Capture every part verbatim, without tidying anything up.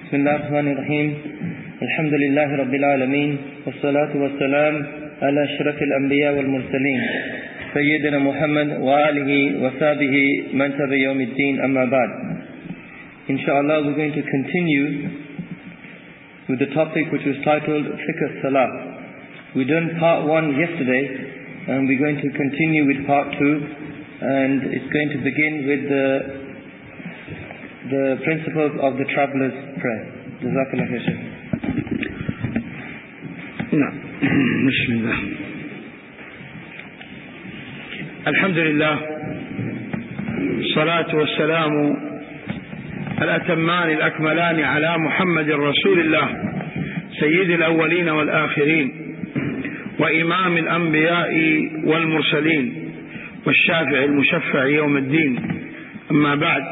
بسم الله الرحمن الرحيم. الحمد لله رب العالمين، والصلاة والسلام على أشرف الأنبياء والمرسلين سيدنا محمد وآله وصحبه من تبع يوم الدين. أما بعد. Inshallah, we're going to continue with the topic which was titled Fiqh Salah. We done part one yesterday, and we're going to continue with part two, and it's going to begin with the the principles of the traveler's prayer. Jazakallah khair. نعم. بسم الله. الحمد لله، الصلاة والسلام الأتمان الأكملان على محمد رسول الله سيد الأولين والآخرين وإمام الأنبياء والمرسلين والشافع المشفع يوم الدين. أما بعد،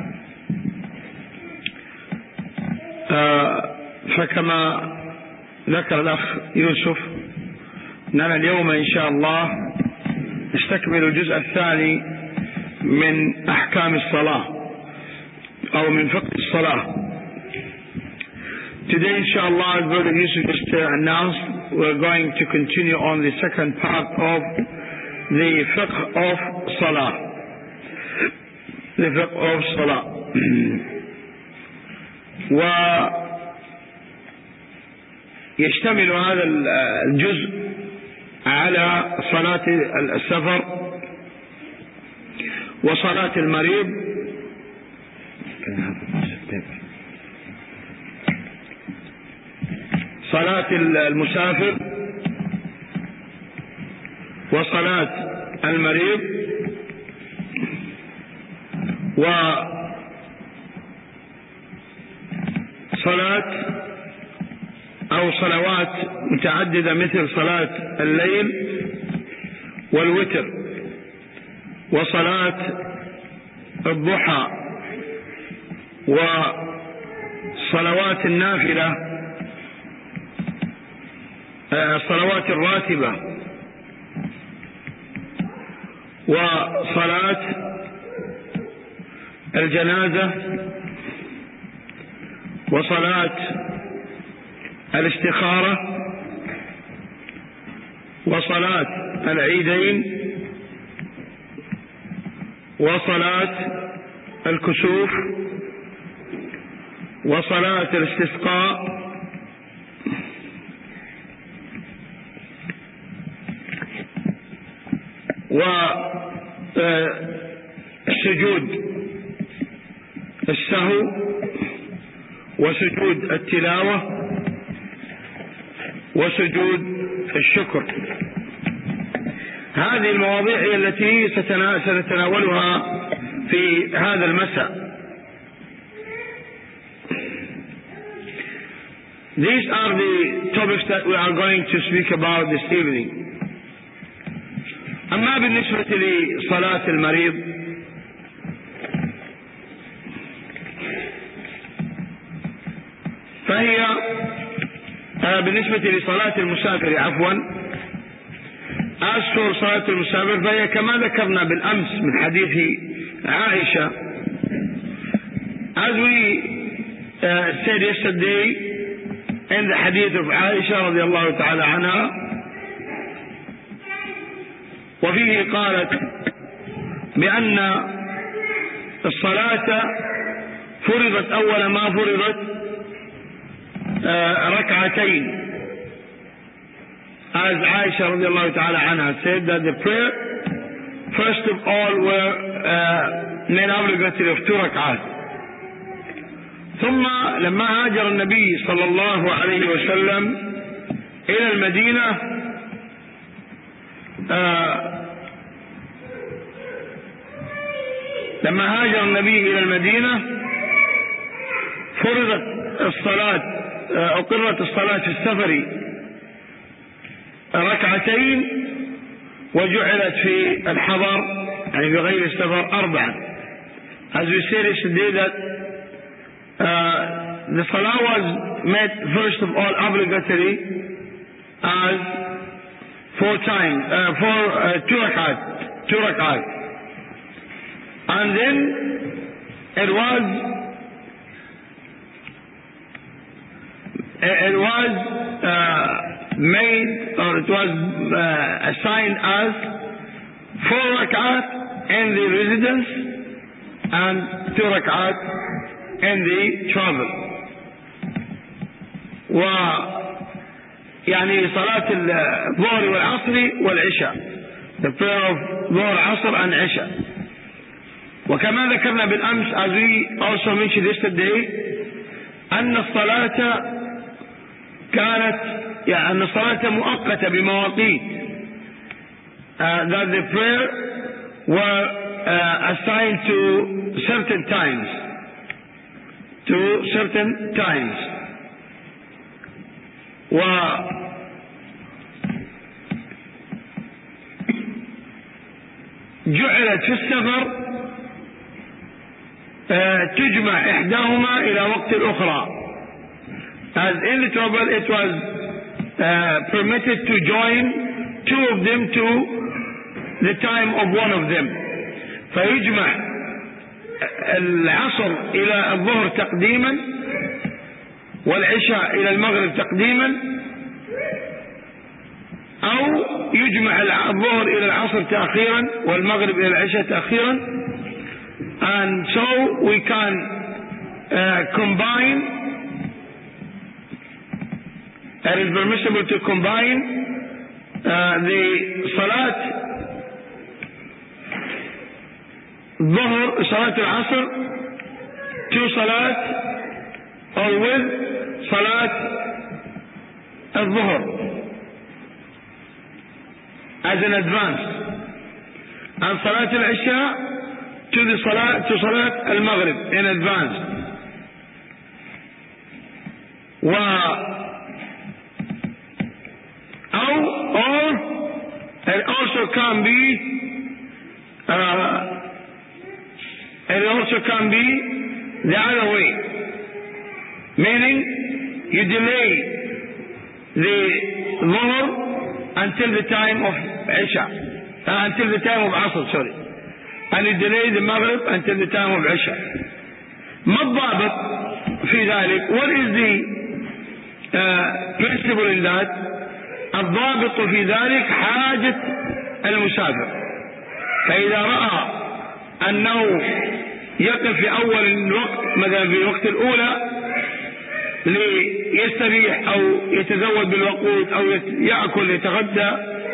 آه فكما ذكر الأخ يوسف أننا اليوم إن شاء الله نستكمل الجزء الثاني من أحكام الصلاة أو من فقه الصلاة. Today inshallah, as Brother Yusuf just announced, we're going to continue on the second part of the fiqh of salah. The fiqh of salah. ويشتمل هذا الجزء على صلاة السفر وصلاة المريض صلاة المسافر وصلاة المريض وصلاة أو صلوات متعددة مثل صلاة الليل والوتر وصلاة الضحى وصلوات النافلة، الصلوات الراتبة وصلاة الجنازة وصلاة الاستخارة وصلاة العيدين وصلاة الكسوف وصلاة الاستسقاء وسجود السهو وسجود التلاوة وسجود الشكر. هذه المواضيع هي التي سنتناولها في هذا المساء. These are the topics that we are going to speak about this evening. أما بالنسبة لصلاة المريض، فهي بالنسبة لصلاة المسافر عفوا أذكر صلاة المسافر فهي كما ذكرنا بالأمس من حديث عائشة. As we uh, said yesterday in the hadith of عائشة رضي الله تعالى عنها، وفيه قالت بأن الصلاة فرضت أول ما فرضت ركعتين. As Aisha رضي الله تعالى عنها said that the prayer first of all were uh, made obligatory of two ركعات. ثم لما هاجر النبي صلى الله عليه وسلم إلى المدينة آه لما هاجر النبي إلى المدينة فرضت الصلاة، أقرت الصلاة في السفر ركعتين، وجعلت في الحضر يعني بغير السفر أربعة. As we said yesterday that uh, the salah was made first of all obligatory as four times, uh, four uh, two rakat, two rakat, and then it was it was uh, made, or it was uh, assigned as four rak'at in the residence and two rak'at in the travel. و يعني صلاة الظهر والعصر والعشاء, the prayer of ظهر عصر and عشاء. وكما ذكرنا بالأمس, as we also mentioned yesterday, أن الصلاة كانت يعني أن الصلاة مؤقتة بمواقيت, uh, that the prayer were uh, assigned to certain times, to certain times. و جعلت في السفر تجمع إحداهما إلى وقت الأخرى. As in the travel it was uh, permitted to join two of them to the time of one of them. فيجمع العصر إلى الظهر تقديما والعشاء إلى المغرب تقديما, أو يجمع الظهر إلى العصر تأخيرا والمغرب إلى العشاء تأخيرا. And so we can uh, combine, it is permissible to combine uh, the Salat Dhuhr, Salat al-Asr to Salat, or with Salat al-Dhuhr as an advance, and Salat al-Isha to the Salat, to Salat al-Maghrib in advance. و أو or it also can be uh, it also can be the other way, meaning you delay the Dhuhr until the time of Isha, uh, until the time of Asr, sorry, and you delay the Maghrib until the time of Isha. ما الضابط في ذلك? What is the uh, principle in that? الضابط في ذلك حاجة المسافر. فإذا رأى أنه يقف في أول الوقت, مثلا في الوقت الأولى, ليستريح أو يتزود بالوقود أو يأكل يتغدى,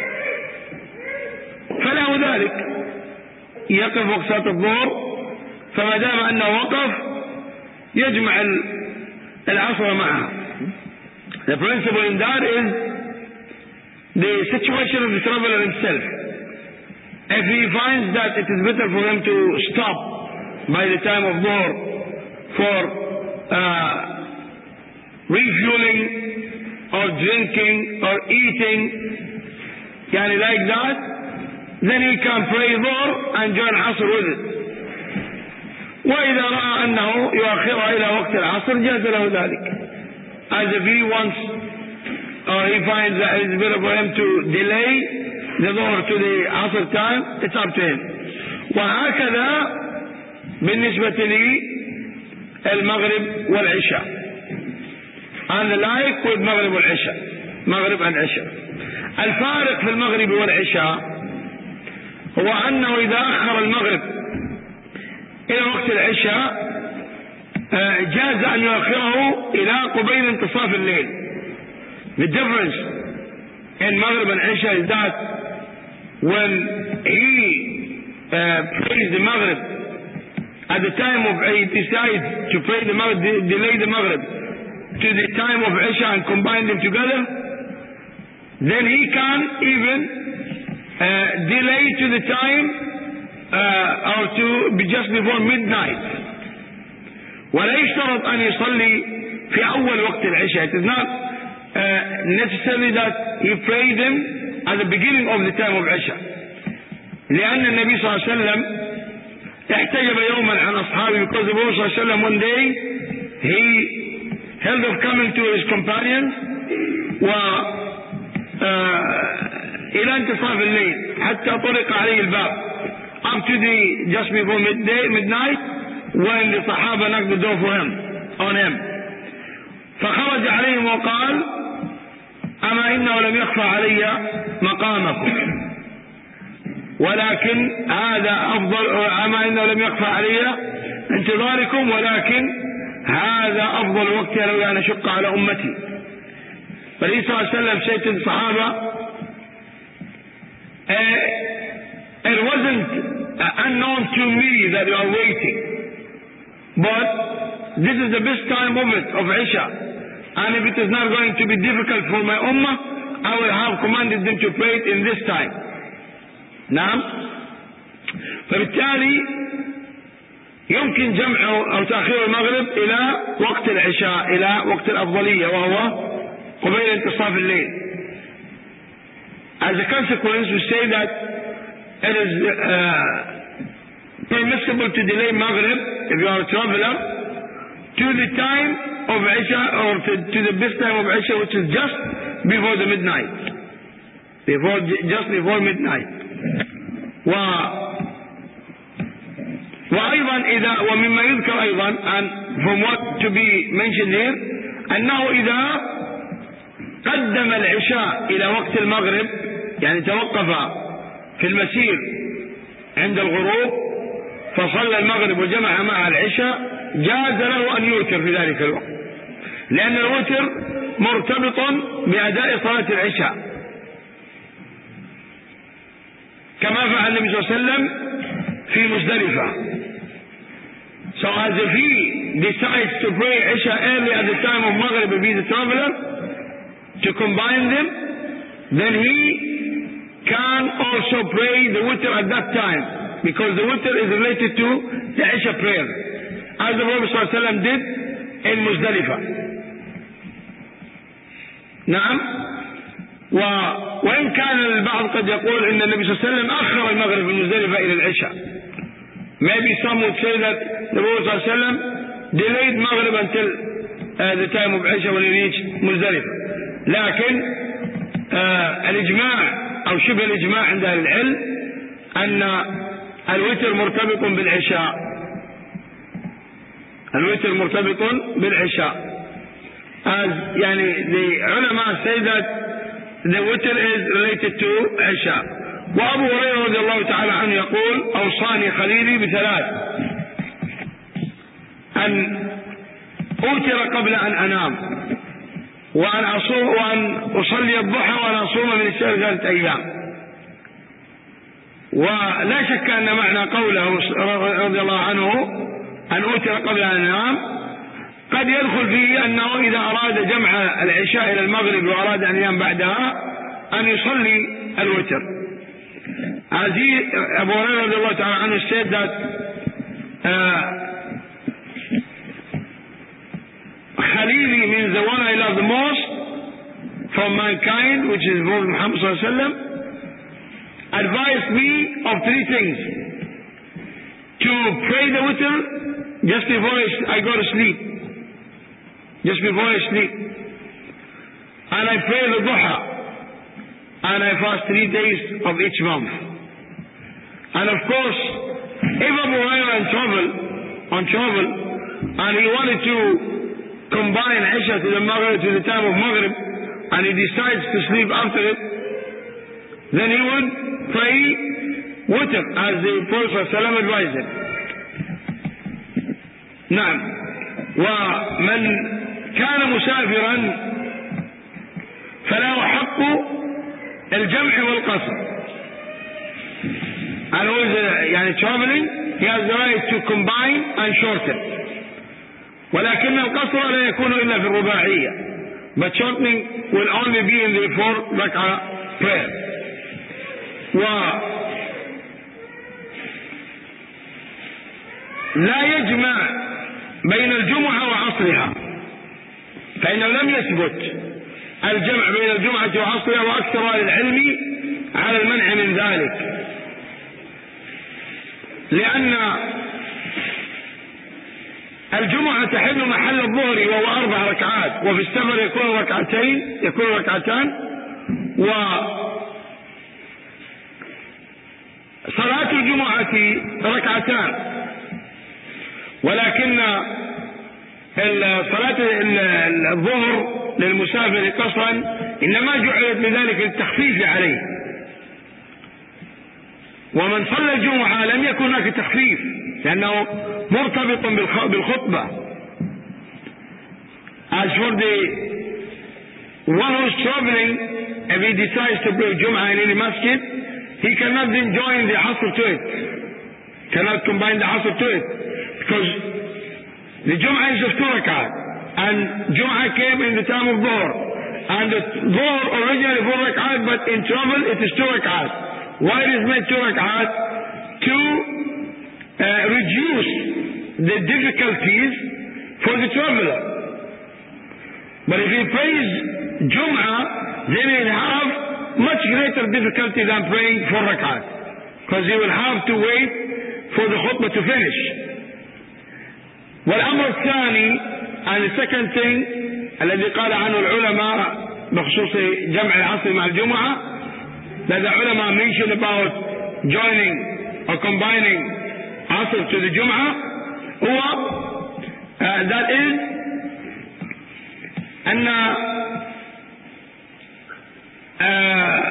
فله ذلك, يقف وقت صلاة الظهر, فما دام أنه وقف يجمع العصر معها. The principle in that is the situation of the traveler himself. If he finds that it is better for him to stop by the time of Dhuhr for uh, refueling or drinking or eating, yani like that, then he can pray Dhuhr and join Asr with it. وإذا رأى أنه يؤخرها إلى وقت العصر جاز له ذلك. As if he wants, or he finds that it's better for him to delay the Dhuhr to the Asr time, it's up to him. وهكذا بالنسبة للمغرب والعشاء, and the like with المغرب والعشاء, مغرب and عشاء. الفارق في المغرب والعشاء هو أنه إذا أخر المغرب إلى وقت العشاء جاز أن يؤخره إلى قبيل انتصاف الليل. The difference in Maghrib and Isha is that when he uh, prays the Maghrib at the time of, he decides to pray the Maghrib, delay the Maghrib to the time of Isha and combine them together, then he can even uh, delay to the time uh, or to be just before midnight. ولا يشترط أن يصلي في أول وقت العشاء. It is not uh, necessary that he pray them at the beginning of the time of Isha. لأن النبي صلى الله عليه وسلم احتجب يوما عن أصحابه, because the Prophet صلى الله عليه وسلم one day he held off coming to his companions و إلى انتصاف الليل حتى طرق عليه الباب, up to the just before midday, midnight, when the Sahaba knocked the door for him, on him. فخرج عليهم وقال أما إنه لم يخفى علي مقامكم، ولكن هذا أفضل، أما إنه لم يخفى علي انتظاركم، ولكن هذا أفضل وقت لولا أن أشق على أمتي. فالنبي صلى الله عليه وسلم said to the Sahaba, it wasn't unknown to me that you are waiting, but this is the best time of it, of Isha, and if it is not going to be difficult for my ummah, I will have commanded them to pray it in this time. نعم. فبالتالي يمكن جمع أو تأخير المغرب إلى وقت العشاء، إلى وقت الأفضلية، وهو قبيل انتصاف الليل. As a consequence, we say that it is uh, permissible to delay Maghrib if you are a traveler to the time of Isha, or to, to the best time of Isha, which is just before the midnight, before just before midnight. و وأيضا إذا ومما يذكر أيضا and from what to be mentioned here أنه إذا قدم العشاء إلى وقت المغرب، يعني توقف في المسير عند الغروب فصلى المغرب وجمع مع العشاء، جاز له أن يوتر في ذلك الوقت، لأن الوتر مرتبط بأداء صلاة العشاء، كما فعل النبي صلى الله عليه وسلم في مزدلفة. So as if he decides to pray Isha early at the time of Maghrib, if he is a traveler, to combine them, then he can also pray the witr at that time, because the witr is related to the Isha prayer, as the Prophet صلى الله عليه وسلم did in Muzdalifah. نعم. و... وإن كان البعض قد يقول إن النبي صلى الله عليه وسلم أخر المغرب في المزدلفة إلى العشاء. Maybe some would say that the Prophet صلى الله عليه وسلم delayed Maghrib until uh, the time of Isha when he reached Muzdalifah. لكن uh, الإجماع أو شبه الإجماع عند أهل العلم أن الوتر مرتبط بالعشاء، الوتر مرتبط بالعشاء. As يعني the ulama say that the witr is related to Isha. وأبو هريرة رضي الله تعالى عنه يقول أوصاني خليلي بثلاث: أن أوتر قبل أن أنام، وأن أصوم، وأن أصلي الضحى، وأن أصوم من الشهر ثلاثة أيام. ولا شك أن معنى قوله رضي الله عنه أن أوتر قبل أن أنام قد يدخل فيه أنه إذا أراد جمع العشاء إلى المغرب وأراد أن ينام بعدها أن يصلي الوتر. عزيز أبو هريرة رضي الله تعالى عنه said that uh, Khalili means the one I love the most from mankind, which is Prophet Muhammad sallallahu alaihi wasallam, advised me of three things: to pray the witr just before I go to sleep, just before I sleep, and I pray the duha, and I fast three days of each month. And of course, if Abu Hurairah on travel, on travel, and he wanted to combine Isha to the Maghrib, to the time of Maghrib, and he decides to sleep after it, then he would pray witr as the Prophet sallallahu alaihi wasallam advised him. نعم. ومن كان مسافرا فله حق الجمع والقصر. And who is يعني traveling, he has the right to combine and shorten. ولكن القصر لا يكون إلا في الرباعية. But shortening will only be in the four rak'ah prayer. ولا يجمع بين الجمعة وعصرها، فإنه لم يثبت الجمع بين الجمعة وعصرها، وأكثر أهل العلم على المنع من ذلك، لأن الجمعة تحل محل الظهر وهو أربع ركعات، وفي السفر يكون ركعتين، يكون ركعتان، وصلاة الجمعة ركعتان، ولكن صلاة الظهر للمسافر قصرا إنما جعلت لذلك التخفيف عليه، ومن صلى الجمعة لم يكن هناك تخفيف لأنه مرتبط بالخطبة. As for the one who is traveling, if he decides to pray Jum'ah in any masjid, he cannot then join the Asr to it, cannot combine the Asr to it, because the Jum'ah is of two rakat, and Jum'ah came in the time of Dhuhr, and the Dhuhr originally four rakat, but in travel it is two rakat. Why it is made two rakat? To uh, reduce the difficulties for the traveler. But if he prays Jum'ah, then he'll have much greater difficulty than praying four rakat, because he will have to wait for the khutbah to finish. والأمر الثاني, and the second thing الذي قال عنه العلماء بخصوص جمع العصر مع الجمعة, that the ulama mentioned about joining or combining Asr to the Jum'ah, هو uh, that is أن uh,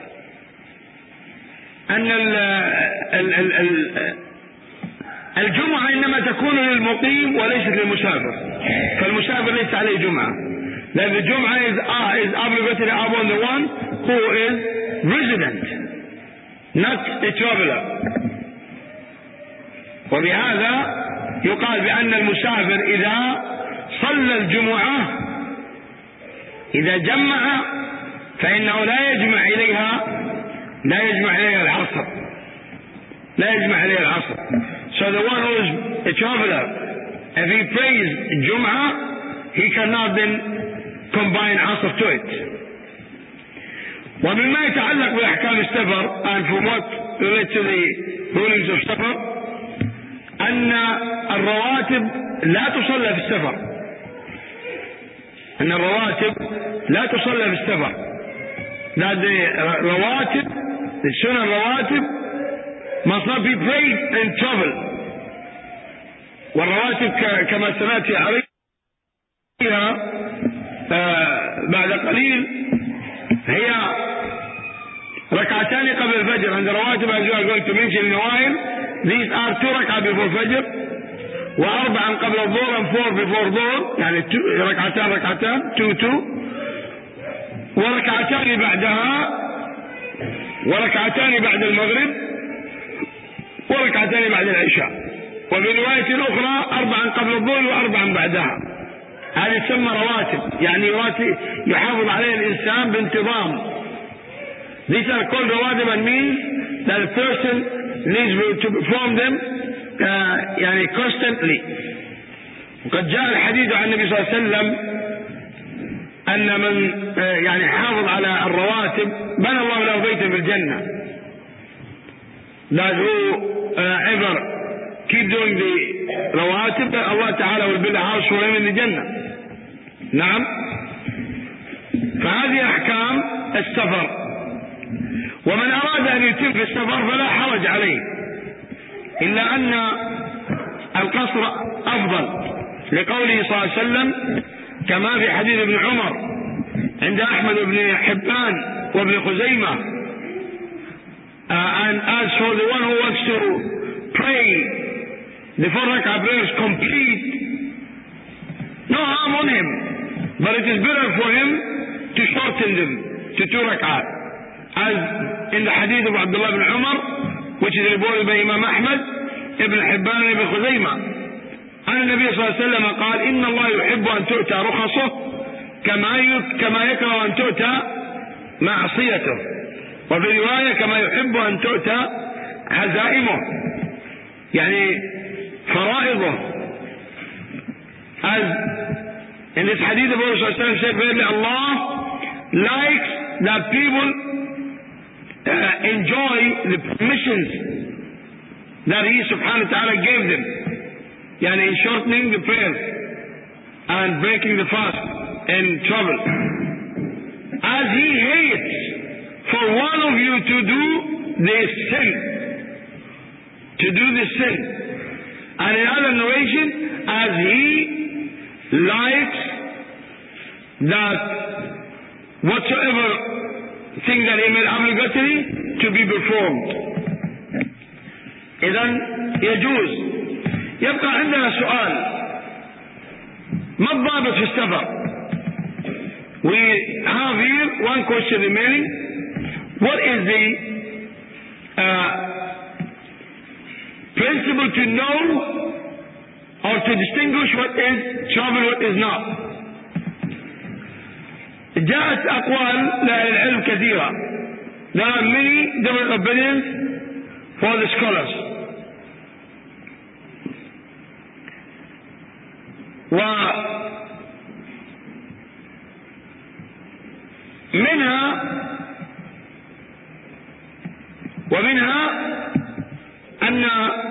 أن ال ال ال ال الجمعة إنما تكون للمقيم وليست للمسافر, فالمسافر ليس عليه جمعة. That the Jum'ah is, uh, is obligatory upon the one who is resident, not a traveler. وبهذا يقال بأن المسافر إذا صلى الجمعة إذا جمع فإنه لا يجمع إليها لا يجمع إليها العصر لا يجمع إليها العصر. So the one who is a traveler, if he prays Jum'ah, he cannot then combine Asr to it. ومما يتعلق بأحكام السفر, and from what relates to the rulings of سفر, أن الرواتب لا تصلى في السفر أن الرواتب لا تصلى في السفر that the رواتب the sunnah رواتب must not be prayed in travel. والرواتب كما سنأتي عليها بعد قليل هي ركعتان قبل الفجر. عند رواتب as you are going to mention النوائل, these are two ركعة before فجر, وأربعا قبل الظهر and four before ظهر, يعني ركعتان ركعتان two two, وركعتان بعدها, وركعتان بعد المغرب, وركعتان بعد العشاء. وفي رواية أخرى أربعا قبل الظهر وأربعا بعدها. هذه تسمى رواتب, يعني يحافظ عليها الإنسان بانتظام. These are called رواتب and means that a person needs to perform them uh, يعني constantly. وقد جاء الحديث عن النبي صلى الله عليه وسلم أن من uh, يعني حافظ على الرواتب بنى الله له بيتا في الجنة. That who uh, ever keep doing the رواتب, Allah Ta'ala will build a house for him in the Jannah. نعم. فهذه أحكام السفر. ومن أراد أن يتم في السفر فلا حرج عليه, إلا أن القصر أفضل لقوله صلى الله عليه وسلم كما في حديث ابن عمر عند أحمد بن حبان وابن خزيمة. uh, and as for the one who wants to pray the four rak'ah prayers complete, no harm on him, but it is better for him to shorten them to two rak'ah, as in the hadith of Abdullah ibn Umar, which is reported by Imam Ahmad, Ibn Hibban and Ibn Khuzaymah. أن النبي صلى الله عليه وسلم قال إن الله يحب أن تؤتى رخصه كما كما يكره أن تؤتى معصيته, وفي رواية كما يحب أن تؤتى عزائمه, يعني فرائضه. As in this hadith the Prophet صلى الله عليه وسلم said, verily Allah likes that people uh, enjoy the permissions that He subhanahu wa ta'ala gave them, يعني in shortening the prayers and breaking the fast in trouble, as He hates for one of you to do this sin, to do this sin. And in other narration, as He likes that whatsoever thing that he made obligatory to be performed. إذن يجوز. يبقى عندنا سؤال: ما الضابط في السفر؟ We have here one question remaining. What is the uh, principle to know or to distinguish what is travel, what is not? جاءت أقوال لأهل العلم كثيرة. There are many different opinions for the scholars. ومنها ومنها أن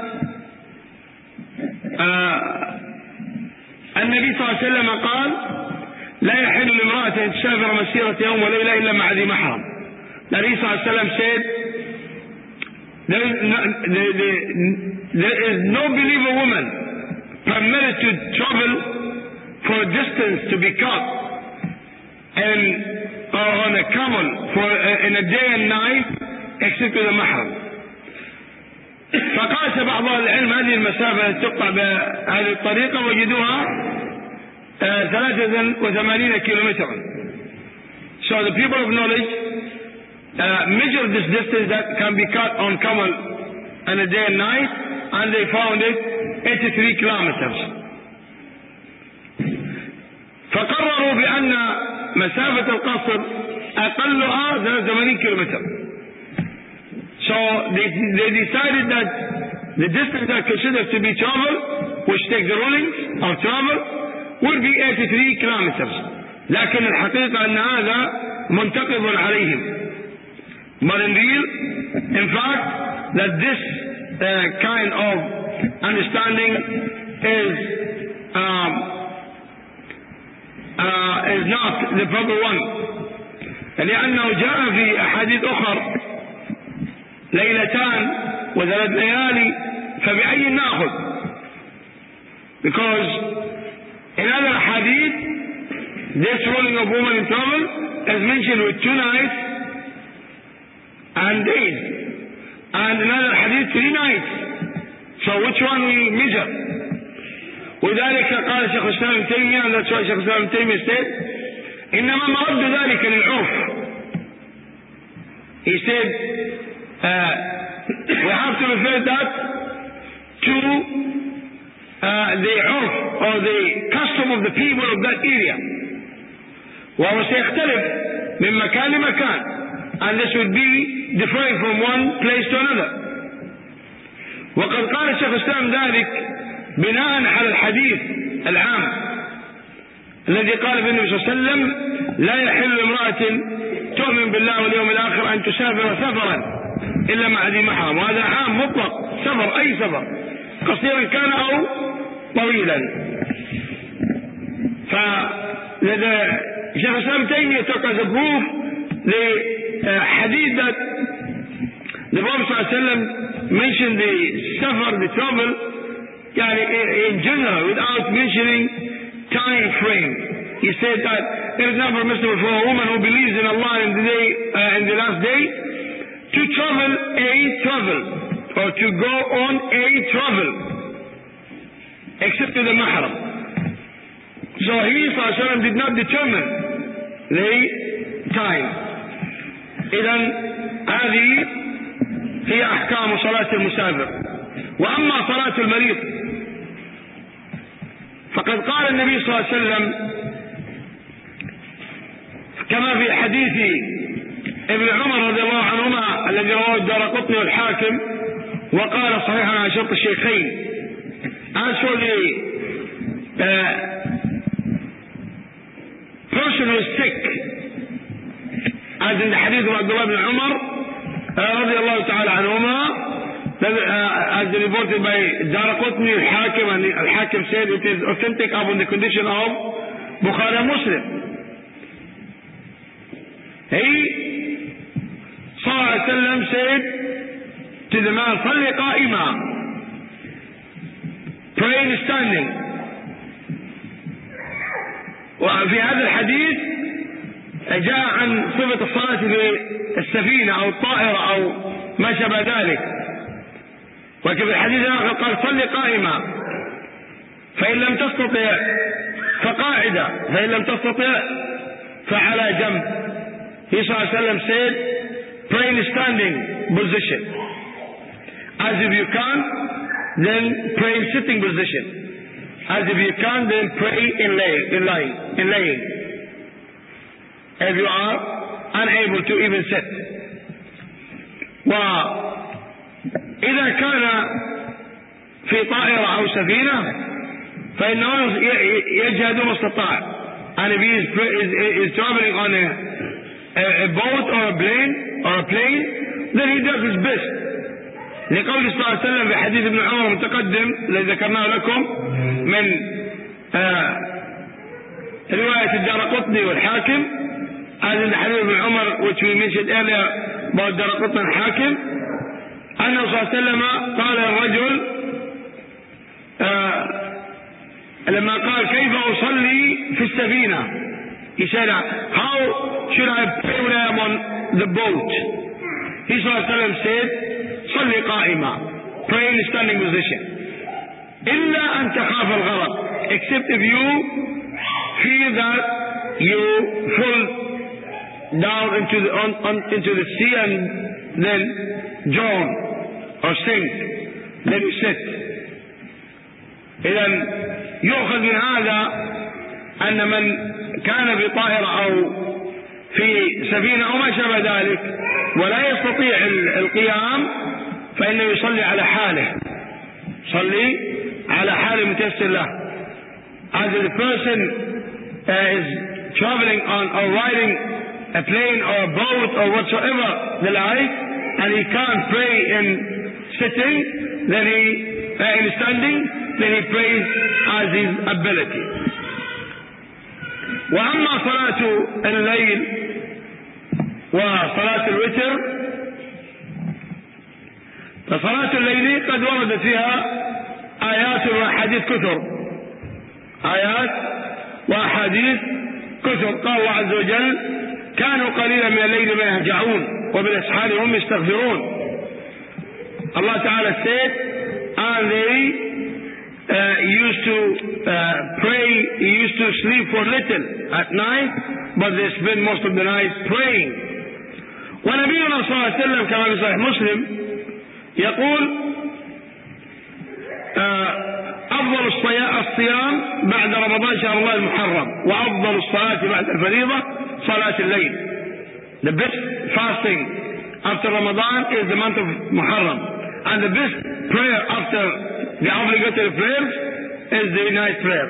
آه النبي صلى الله عليه وسلم قال: لا يحل لامرأة أن تسافر مسيرة يوم وليلة إلا مع ذي محرم. النبي صلى الله عليه وسلم said there is no, there, there is no believer woman permitted to travel for a distance to be cut and or on a camel for uh, in a day and night except with a mahram. فقاس بعض العلم هذه المسافة التي تقطع بهذه الطريقة وجدوها ثلاثة وثمانين كيلومترا. So the people of knowledge uh, measured this distance that can be cut on camel in a day and night, and they found it eighty-three kilometers. فقرروا بأن مسافة القصر أقلها ثلاثة وثمانين كيلومتر. So they, they decided that the distance that considered to be travel, which takes the rulings of travel, would be eighty-three kilometers. لكن الحقيقة أن هذا منتقض عليهم. But in real, in fact, that this uh, kind of understanding is um, uh, is not the proper one. لأنه جاء في أحاديث أخرى ليلتان وثلاث ليالي، فبأي نأخذ؟ Because in other hadith, this ruling of women in travel is mentioned with two nights and days, and in other hadith three nights. So which one we measure? وذلك قال شيخ الإسلام ابن تيمية، and that's why شيخ الإسلام ابن تيمية said إنما مرد ذلك للعرف. He said uh, we have to refer that to uh, the urf or the custom of the people of that area. وهو سيختلف من مكان لمكان, and this would be differing from one place to another. وقد قال الشيخ الإسلام ذلك بناء على الحديث العام الذي قال في النبي صلى الله عليه وسلم: لا يحل امرأة تؤمن بالله واليوم الآخر أن تسافر سفرا إلا مع ذي محرم. وهذا عام مطلق، سفر أي سفر قصيرا كان أو طويلا. فلذا شيخ الإسلام تيمية took as a proof the uh, hadith that the Prophet صلى الله عليه وسلم mentioned the safar, the travel, in general without mentioning time frame. He said that it is not permissible for a woman who believes in Allah in the day, uh, in the last day, to travel a travel or to go on a travel except to the mahram. So he صلى الله عليه وسلم did not determine the time. إذن هذه هي أحكام صلاة المسافر. وأما صلاة المريض فقد قال النبي صلى الله عليه وسلم كما في حديث ابن عمر رضي الله عنهما الذي رواه الدارقطني والحاكم وقال صحيحا على شرط الشيخين. As for the uh, person who is sick, as in the hadith of Abdullah ibn Umar رضي الله تعالى عنهما, as reported by Daraqutni al-Hakim, and al-Hakim said it is authentic upon the condition of Bukhari and Muslim. He صلى الله عليه وسلم said to the man: صلي قائما, pray in standing. وفي هذا الحديث جاء عن صفة الصلاة في السفينة أو الطائرة أو ما شابه ذلك. وفي الحديث الآخر قال صل قائما، فإن لم تستطع فقاعدة، فإن لم تستطع فعلى جنب. He صلى الله عليه وسلم said pray in standing position, as if you can't then pray in sitting position, as if you can't then pray in laying, in lying, in laying if you are unable to even sit. وإذا كان في طائرة أو سفينة فإنه يجهد ما استطاع. And if he is, is, is traveling on a, a, a boat or a plane or a plane, then he does his best. لقول صلى الله عليه وسلم في حديث ابن عمر المتقدم الذي ذكرناه لكم من آه رواية الدارقطني والحاكم، هذا الحديث ابن عمر which we mentioned earlier about الدارقطني والحاكم، أنه صلى الله عليه وسلم قال الرجل آه لما قال كيف أصلي في السفينة، he said how should I pray when I am on the boat. He صلى الله عليه وسلم said صلي قائما, pray in standing position, إلا أن تخاف الغرق, except if you feel that you fall down into the, on, on, into the sea and then drown or sink, then you sit. إذن يؤخذ من هذا أن من كان في طائرة أو في سفينة أو ما شابه ذلك ولا يستطيع القيام فإنه يصلي على حاله، صلي على حال متيسر له. As the person uh, is traveling on or riding a plane or a boat or whatsoever the like, and he can't pray in sitting, then he uh, in standing, then he prays as his ability. وأما صلاة الليل وصلاة الوتر، فصلاة الليل قد ورد فيها آيات وأحاديث كثر، آيات وأحاديث كثر. قال الله عز وجل كانوا قليلا من الليل ما يهجعون وبالأسحار هم يستغفرون. Allah Ta'ala said and they uh, used to uh, pray, used to sleep for little at night, but they spend most of the night praying. ونبينا صلى الله عليه وسلم كما في صحيح مسلم يقول أفضل الصيام بعد رمضان شهر الله المحرم، وأفضل الصلاة بعد الفريضة صلاة الليل. The best fasting after Ramadan is the month of Muharram, and the best prayer after the obligatory prayers is the night prayer.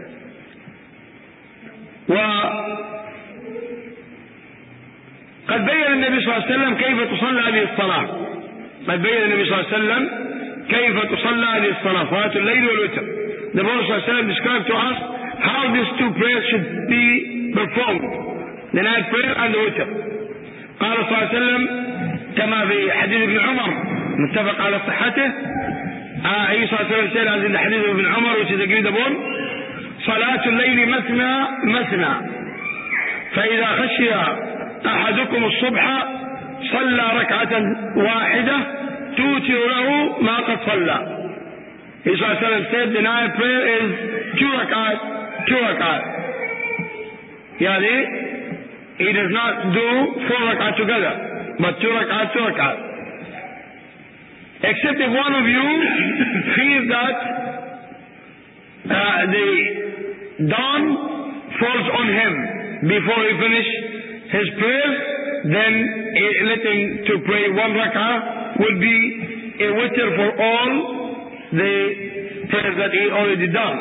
وقد بين النبي صلى الله عليه وسلم كيف تصلى هذه الصلاة. قد بين النبي صلى الله عليه وسلم كيف تصلى هذه الصلاة، صلاة الليل والوتر. The Prophet صلى الله عليه وسلم described to us how these two prayers should be performed, the night prayer and the witr. قال صلى الله عليه وسلم كما في حديث ابن عمر متفق على صحته، أي صلى الله عليه وسلم said as in the hadith of ابن عمر which is agreed upon, صلاة الليل مثنى مثنى فإذا خشي أحدكم الصبح صلى ركعة واحدة توتر له ما قد صلى. He صلى الله عليه وسلم said the night prayer is two rakat, two rakat. Yani he does not do four rakat together, but two rakat, two rakat. Except if one of you feels that uh, the dawn falls on him before he finishes his prayers, then let him to pray one rak'ah will be a witr for all the prayers that he already done.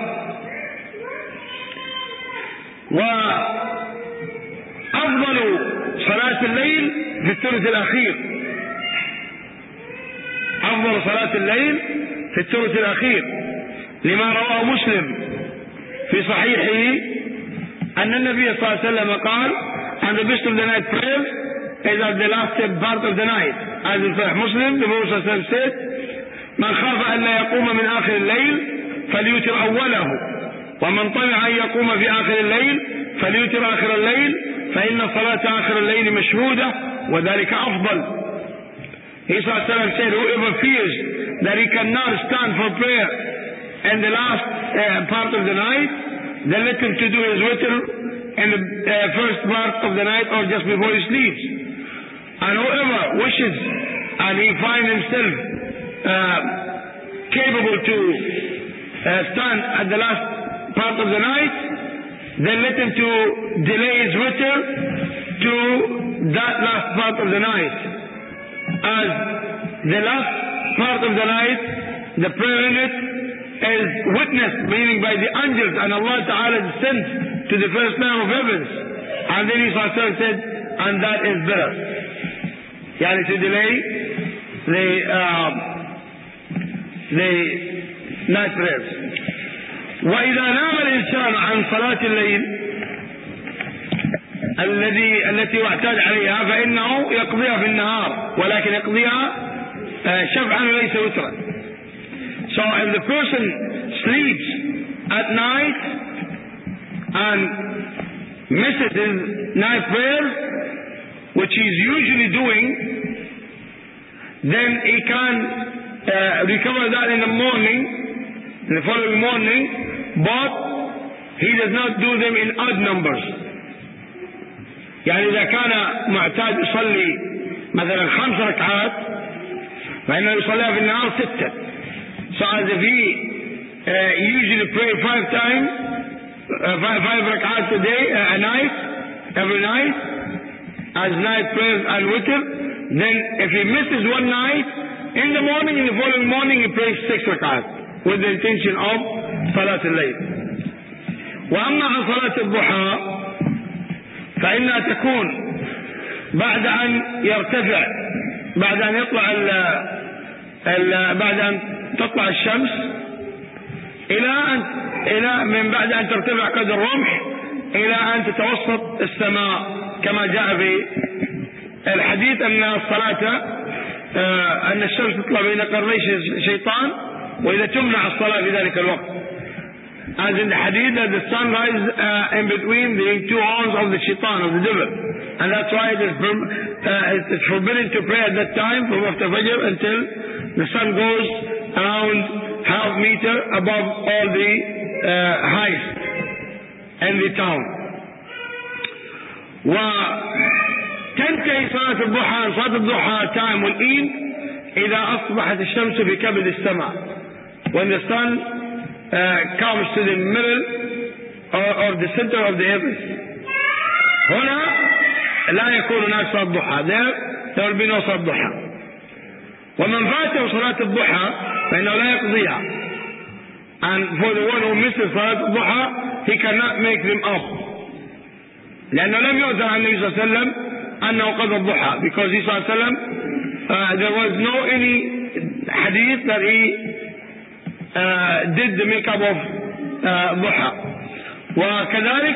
وأفضل صلاة الليل في الثلث الأخير، أفضل صلاة الليل في الثلث الأخير لما رواه مسلم في صحيحه أن النبي صلى الله عليه وسلم قال and the best of the night prayers is at the last part of the night. As in Sahih Muslim, the Prophet صلى الله عليه وسلم said من خاف أن لا يقوم من آخر الليل فليوتر أوله ومن طمع أن يقوم في آخر الليل فليوتر آخر الليل فإن صلاة آخر الليل مشهودة وذلك أفضل. Isa said, whoever fears that he cannot stand for prayer in the last uh, part of the night, then let him to do his witr in the uh, first part of the night or just before he sleeps. And whoever wishes and he finds himself uh, capable to uh, stand at the last part of the night, then let him to delay his witr to that last part of the night. As the last part of the night, the prayer in it is witnessed, meaning by the angels, and Allah Ta'ala descends to the first nine of heavens. And then He said, and that is better. Yani to delay the, uh, the night prayers. وإذا نام الإنسان عن صلاة الليل الذي التي اعتاد عليها فإنه يقضيها في النهار ولكن يقضيها شفعا وليس وترا. So if the person sleeps at night and misses his night prayer, which he's usually doing, then he can uh, recover that in the morning, in the following morning, but he does not do them in odd numbers. يعني إذا كان معتاد يصلي مثلا خمس ركعات فإنه يصليها في النهار ستة. So as if he uh, usually pray five times, uh, five, five ركعات a day, uh, a night, every night, as night prayers and witr, then if he misses one night, in the morning, in the following morning, he prays six ركعات with the intention of صلاة الليل. وأما عن صلاة الضحى فإنها تكون بعد أن يرتفع، بعد أن يطلع ال ال بعد أن تطلع الشمس إلى أن إلى من بعد أن ترتفع قدر الرمح إلى أن تتوسط السماء، كما جاء في الحديث أن الصلاة أن الشمس تطلع بين قرني الشيطان وإذا تمنع الصلاة في ذلك الوقت. As in the hadith that the sun rises uh, in between the two horns of the shaitan, of the devil. And that's why it is uh, it's forbidden to pray at that time from after Fajr until the sun goes around half meter above all the uh, heights in the town. وتنتهي صلاة الضحى صلاة الضحى time will end إذا أصبحت الشمس في كبد السماء. When the sun Uh, comes to the middle or, or the center of the heavens. هنا لا يكون هناك صلاة الضحى. There there will be no صلاة الضحى. ومن فاته صلاة الضحى فإنه لا يقضيها. And for the one who misses صلاة الضحى, he cannot make them up. لأنه لم يؤذن عن النبي صلى الله عليه وسلم أنه قضى الضحى, because he صلى الله عليه وسلم uh, there was no any hadith that he Uh, did the makeup of ضحى. uh, وكذلك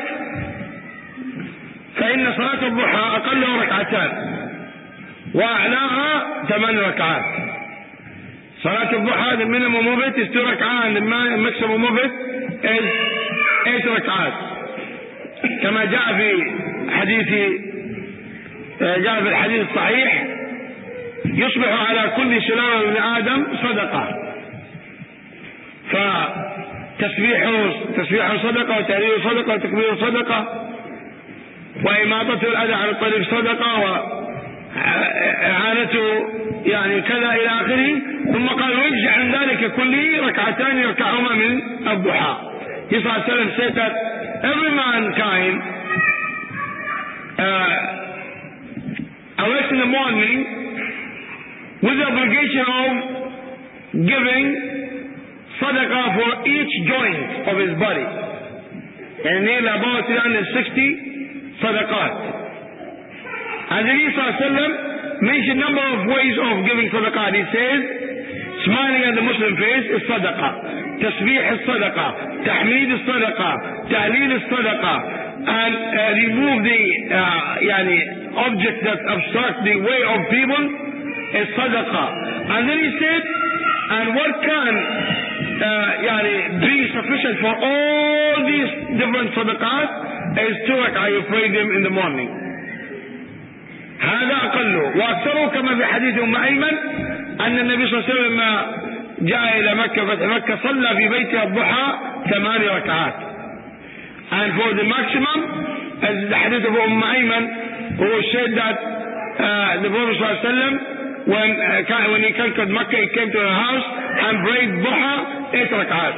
فإن صلاة الضحى أقلها ركعتان وأعلاها ثمان ركعات. صلاة الضحى the minimum of it is two ركعات and the maximum of it is eight ركعات كما جاء في حديث جاء في الحديث الصحيح يصبح على كل سلامة من آدم صدقة. فتسبيح تسبيح صدقة وتهليل صدقة وتكبير صدقة وإماطة الأذى عن الطريق صدقة وإعانته يعني كذا إلى آخره. ثم قال ويجزي عن ذلك كله ركعتان يركعهما من الضحى. He صلى الله عليه وسلم said that every mankind uh, awakes in the morning with the obligation of giving sadaqah for each joint of his body, and nearly about three hundred sixty sadaqat. And the Prophet mentioned a number of ways of giving sadaqah. He says, smiling at the Muslim face is sadaqah, tasbih is sadaqah, tahmeed is sadaqah, tahleel is sadaqah, and uh, remove the uh, yani, object that obstruct the way of people is sadaqah. And then he said, and what can uh, yani, be sufficient for all these different sadaqat is two rak'ah you pray them in the morning. هذا أقله. وأكثره كما في حديث أم أيمن أن النبي صلى الله عليه وسلم لما جاء إلى مكة فتح مكة صلى في بيته الضحى ثمان ركعات. And for the maximum, as the hadith of Umm Ayman, who said that uh, the Prophet صلى الله عليه وسلم when, uh, when he conquered Makkah, he came to her house and prayed ضحى eight ركعات.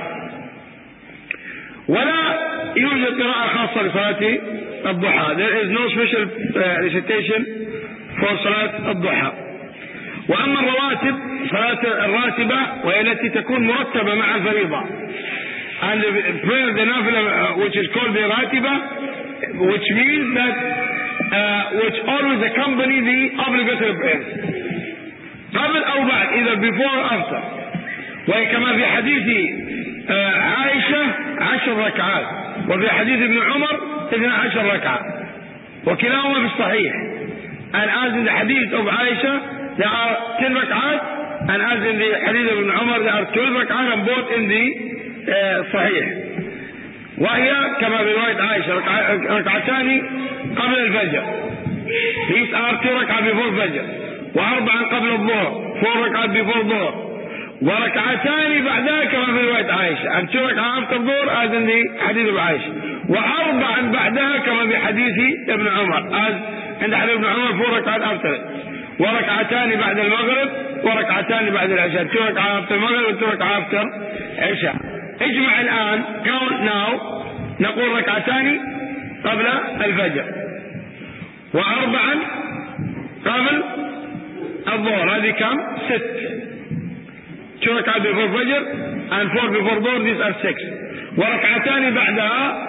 ولا يوجد قراءة خاصة لصلاة الضحى. There is no special uh, recitation for صلاة الضحى. وأما الرواتب صلاة الراتبة وهي التي تكون مرتبة مع الفريضة. And the prayer the nafila which is called the ratiba, which means that uh, which always accompany the obligatory prayers. قبل أو بعد, either before or after. وهي كما في حديث uh, عائشة عشر ركعات, وفي حديث ابن عمر اثنا عشر ركعة, وكلاهما في الصحيح. And as in the hadith of Aisha there are ten rak'at, and as in the hadith of Ibn Umar there are twelve rak'at, and both in the uh, صحيح. وهي كما في رواية عائشة ركعتان قبل الفجر, these are two rak'at before Fajr, وأربعا قبل الظهر, four rak'at before ظهر, وركعتان بعدها كما في رواية عائشة, and two rak'at after ظهر as in the hadith of عائشة, وأربعا بعدها كما في حديث ابن عمر as عند حديث ابن عمر four rak'at after it, وركعتان بعد المغرب وركعتان بعد العشاء, two rak'at after المغرب و two rak'at after العشاء. اجمع الآن count now, نقول ركعتان قبل الفجر وأربعا قبل الظهر, هذه كم؟ ست. two rak'at before Fajr and four before Dhuhr, these are six. وركعتان بعدها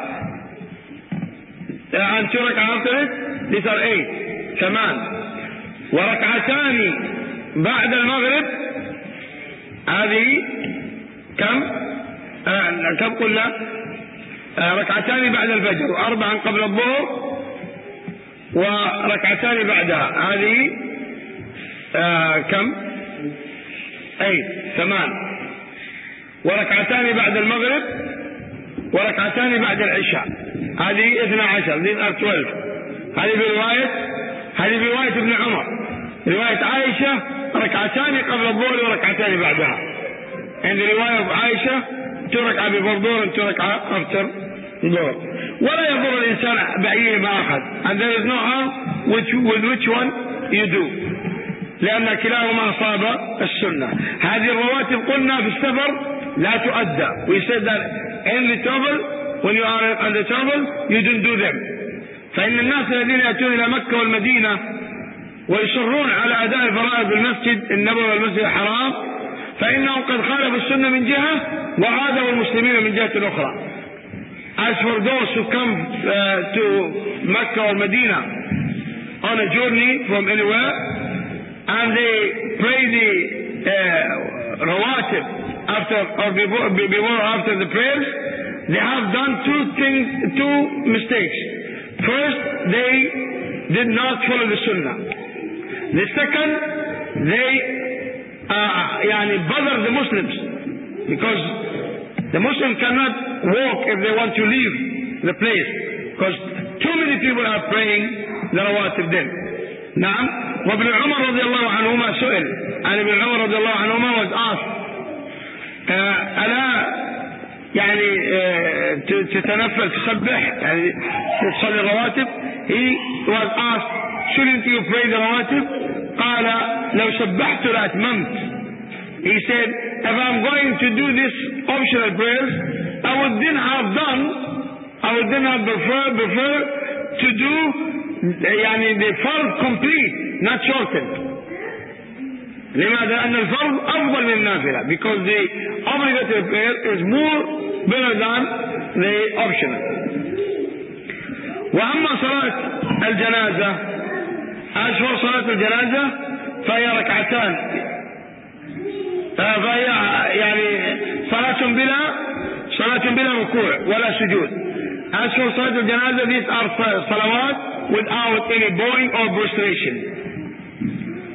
and two rak'at after it, these are eight, ثمان. وركعتان بعد المغرب هذه كم؟ آه كم قلنا؟ آه ركعتان بعد الفجر, وأربعا قبل الظهر, وركعتان بعدها هذه آه كم؟ أي ثمان. وركعتان بعد المغرب وركعتان بعد العشاء, هذه اثنا عشر, these are twelve. هذه برواية هذه برواية ابن عمر. رواية عائشة ركعتان قبل الظهر وركعتان بعدها. عند رواية عائشة two ركعة before الظهر and two ركعة after الظهر. ولا يضر الإنسان بأيهما أحد, and there is no harm which, with which one you do, لأن كلاهما أصاب السنة. هذه الرواتب قلنا في السفر لا تؤدى. We said that in the trouble, when you are on the trouble, you don't do them. فإن الناس الذين يأتون إلى مكة والمدينة ويصرون على أداء فرائض المسجد النبوي والمسجد الحرام, فإنهم قد خالفوا السنة من جهة وعادوا المسلمين من جهة أخرى. As for those who come uh, to Mecca or Medina on a journey from anywhere, and they pray the uh, rawatib after or before, before or after the prayers, they have done two things, two mistakes. First, they did not follow the sunnah. The second, they uh, yani bother the Muslims, because the Muslim cannot walk if they want to leave the place, because too many people are praying the rawatib then. نعم. وابن عمر رضي الله عنهما سئل, عن ابن عمر رضي الله عنهما was asked uh, ألا يعني uh, تتنفل تسبح يعني تصلي الرواتب. he was asked shouldn't you pray the rawatib, قال لو سبحت لأتممت. he said if I'm going to do this optional prayers, I would then have done I would then have prefer, prefer to do يعني the فرض complete, not shortened. لماذا؟ لأن الفرض أفضل من النافلة, because the obligatory prayer is more better than the optional. وأما صلاة الجنازة, as for صلاة الجنازة فهي ركعتان, فهي يعني صلاة بلا صلاة بلا ركوع ولا سجود. As for صلاة الجنازة, these are صلوات without any bowing or prostration.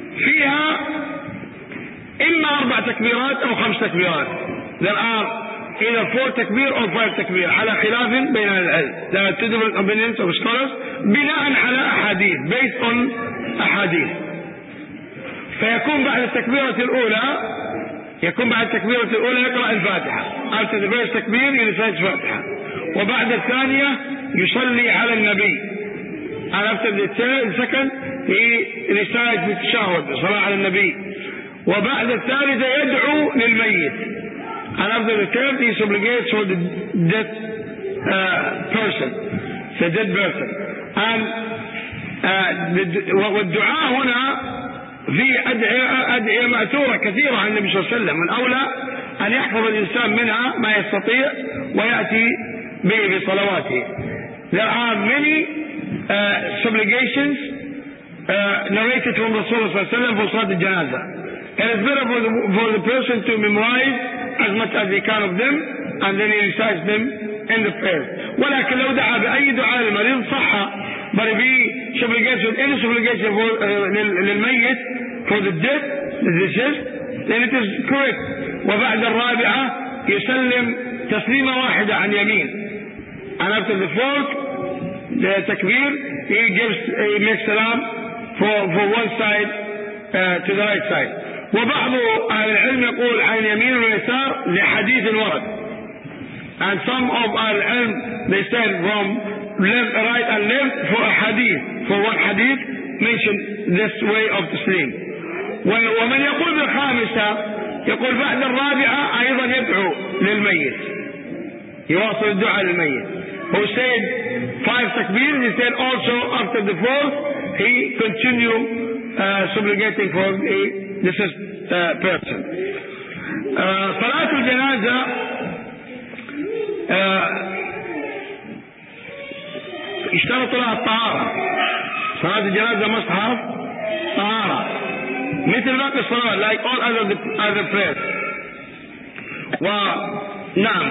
فيها إما أربع تكبيرات أو خمس تكبيرات. There are either four takbir or five takbir على خلاف بين العلم. There are two different opinions of scholars بناء على أحاديث based on أحاديث. فيكون بعد التكبيرة الأولى يكون بعد التكبيرة الأولى يقرأ الفاتحة. after the first تكبير يرسل الفاتحة. وبعد الثانية يصلي على النبي. and after the second he recites في التشهد صلاة على النبي. وبعد الثالثة يدعو للميت. and after the third he supplicates for the dead uh, person, the dead person. and uh, والدعاء هنا في أدعية, أدعية مأثورة كثيرة عن النبي صلى الله عليه وسلم. الأولى أن يحفظ الإنسان منها ما يستطيع ويأتي به بصلواته. There are many uh, supplications uh, narrated from Rasulullah صلى الله عليه وسلم for صلاة الجنازة. It is better for the, for the person to memorize as much as he can of them and then he recites them in the prayer. ولكن لو دعا بأي دعاء للمريض صح. But if he supplicates with any supplication for, uh, للميت for the dead, the deceased, then it is correct. وبعد الرابعة يسلم تسليمة واحدة عن يمين. And after the fourth, the takbir, he gives, he makes salam for, for one side uh, to the right side. وبعض أهل العلم يقول عن اليمين واليسار لحديث ورد. And some of أهل العلم they said from left, right and left for a hadith, for one hadith mentioned this way of taslim. ومن يقول بالخامسة يقول بعد الرابعة أيضا يدعو للميت يواصل الدعاء للميت. Who said five takbir, he said also after the fourth he continue uh, supplicating for the deceased uh, person. uh, صلاة الجنازة اشترط لها الطهارة. صلاة الجنازة مصحف طهارة مثل باقي الصلوات like all other other prayers. ونعم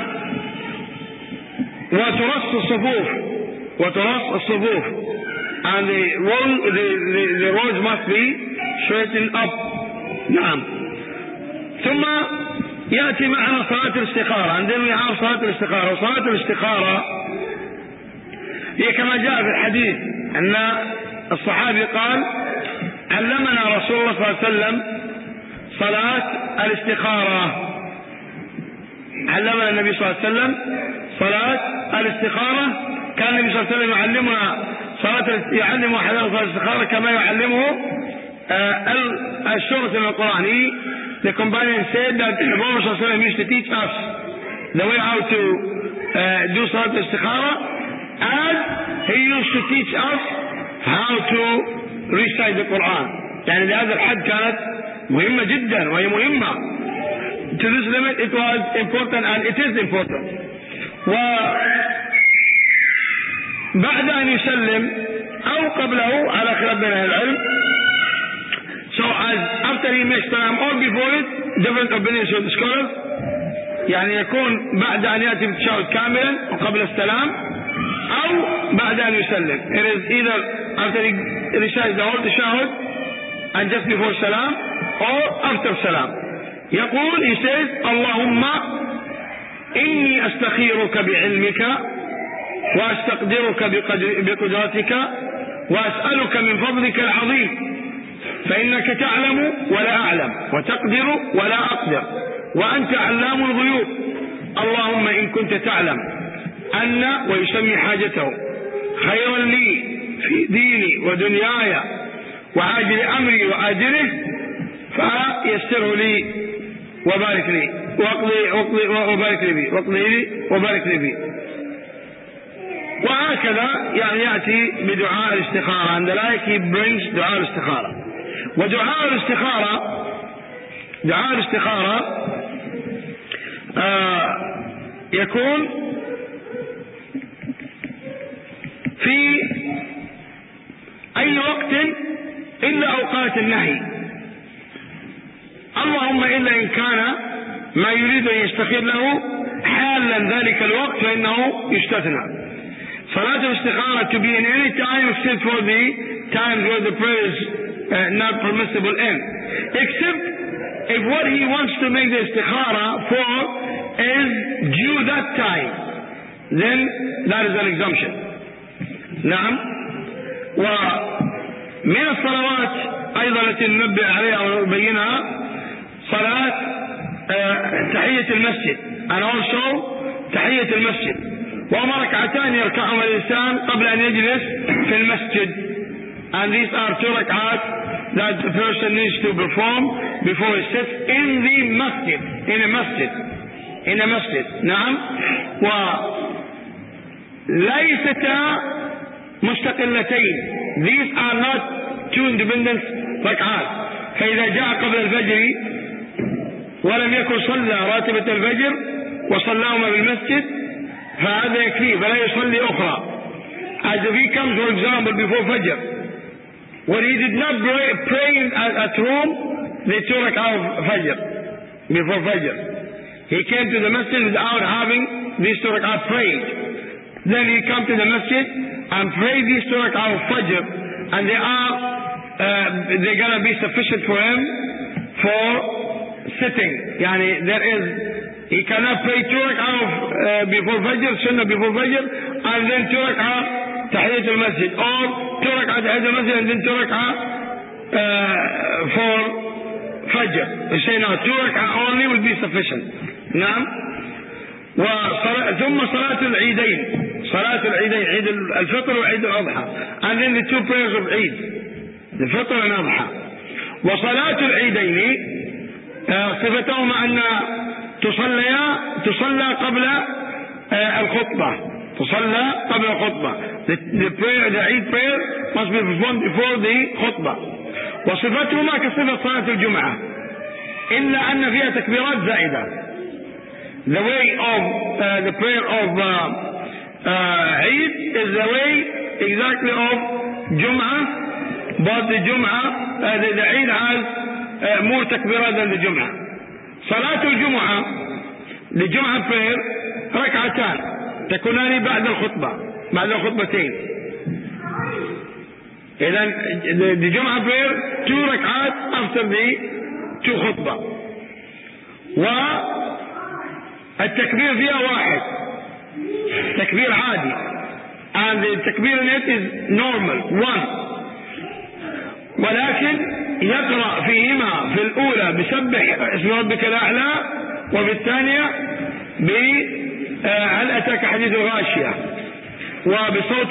وترص الصفوف وترص الصفوف and the roll the, the, the rows must be straightened up. نعم. ثم يأتي معنا صلاة الاستخارة. عندنا يعرف صلاة الاستخارة. وصلاة الاستخارة هي كما جاء في الحديث أن الصحابي قال علمنا رسول الله صلى الله عليه وسلم صلاة الاستخارة. علمنا النبي صلى الله عليه وسلم صلاة الاستخارة. كان النبي صلى الله عليه وسلم يعلمنا صلاة يعلم أحدنا صلاة الاستخارة كما يعلمه السورة من القرآن. The companion said that the Prophet صلى الله عليه وسلم used to teach us the way how to uh, do صلاة الاستخارة as he used to teach us how to recite the Quran. يعني لهذا الحد كانت مهمة جدا وهي مهمة. To this limit it was important and it is important. وبعد أن يسلم أو قبله على خلاف بين أهل العلم. So as after he makes salam or before it, different opinions of the scholars. يعني يكون بعد أن يأتي بالتشهد كاملا وقبل السلام أو بعد أن يسلم. It is either after he recites the whole tashahhud and just before salam or after salam. يقول he says اللهم إني أستخيرك بعلمك وأستقدرك بقدرتك وأسألك من فضلك العظيم فإنك تعلم ولا أعلم وتقدر ولا أقدر وأنت علام الغيوب. اللهم إن كنت تعلم أن ويسمي حاجته خيرا لي في ديني ودنياي وعاجل أمري وآجله فيسره لي وبارك لي واقضي واقضي وبارك لي بي واقضي لي وبارك لي بي. وهكذا يعني يأتي بدعاء الاستخارة. عند ذلك he brings دعاء الاستخارة. ودعاء الاستخارة دعاء الاستخارة آه يكون في أي وقت إلا أوقات النهي. اللهم إلا إن كان ما يريد أن يستخير له حالا ذلك الوقت فإنه يستثنى. صلاة الاستخارة to be in any time except for the times where the prayer is uh, not permissible in, except if what he wants to make the istikhara for is due that time, then that is an exemption. نعم. ومن الصلوات أيضا التي ننبه عليها ونبينها صلاة uh, تحية المسجد and also تحية المسجد، وهما ركعتان يركعهما الإنسان قبل أن يجلس في المسجد. And these are two rak'at that the person needs to perform before he sits in the masjid, in a masjid, in a masjid. نعم. وليستا مستقلتين. These are not two independent ركعات. فإذا جاء قبل الفجر ولم يكن صلى راتبة الفجر وصلاهما بالمسجد فهذا يكفيه فلا يصلي أخرى. As if he comes, for example, before Fajr, when he did not pray, pray at, at home, they two rak'ah of Fajr, before Fajr. He came to the masjid without having these two rak'ah prayed. Then he come to the masjid and pray these two rak'ah of Fajr, and they are, uh, they're going to be sufficient for him for sitting. Yani there is, he cannot pray two rak'ah of, uh, before Fajr, Sunnah before Fajr, and then two rak'ah تحية المسجد, or two rak'ah تحية المسجid and then two rak'ah uh, for Fajr. We say no, two rak'ah only will be sufficient. نعم. ثم صلاة العيدين, صلاة العيدين, عيد الفطر وعيد الأضحى, and then the two prayers of Eid, the Fitr and Adha. وصلاة العيدين صفتهما أن تصليا تصلى قبل الخطبة, تصلى قبل الخطبة. The, the prayer, the Eid prayer must be performed before the خطبة. وصفتهما كصفة صلاة الجمعة إلا أن فيها تكبيرات زائدة. The way of uh, the prayer of uh, uh, Eid is the way exactly of Jum'ah, but the Jum'ah, uh, the, the Eid has uh, more takbirat than the Jum'ah. صلاة الجمعة, the Jum'ah prayer, ركعتان تكونان بعد الخطبة, بعد الخطبتين. إذن the, the Jum'ah prayer, two ركعات after the two خطبة. والتكبير فيها واحد, تكبير عادي, and the تكبير in it is normal, one. ولكن يقرأ فيهما في الأولى بسبح اسم ربك الأعلى, وفي الثانية ب هل أتاك حديث الغاشية, وبصوت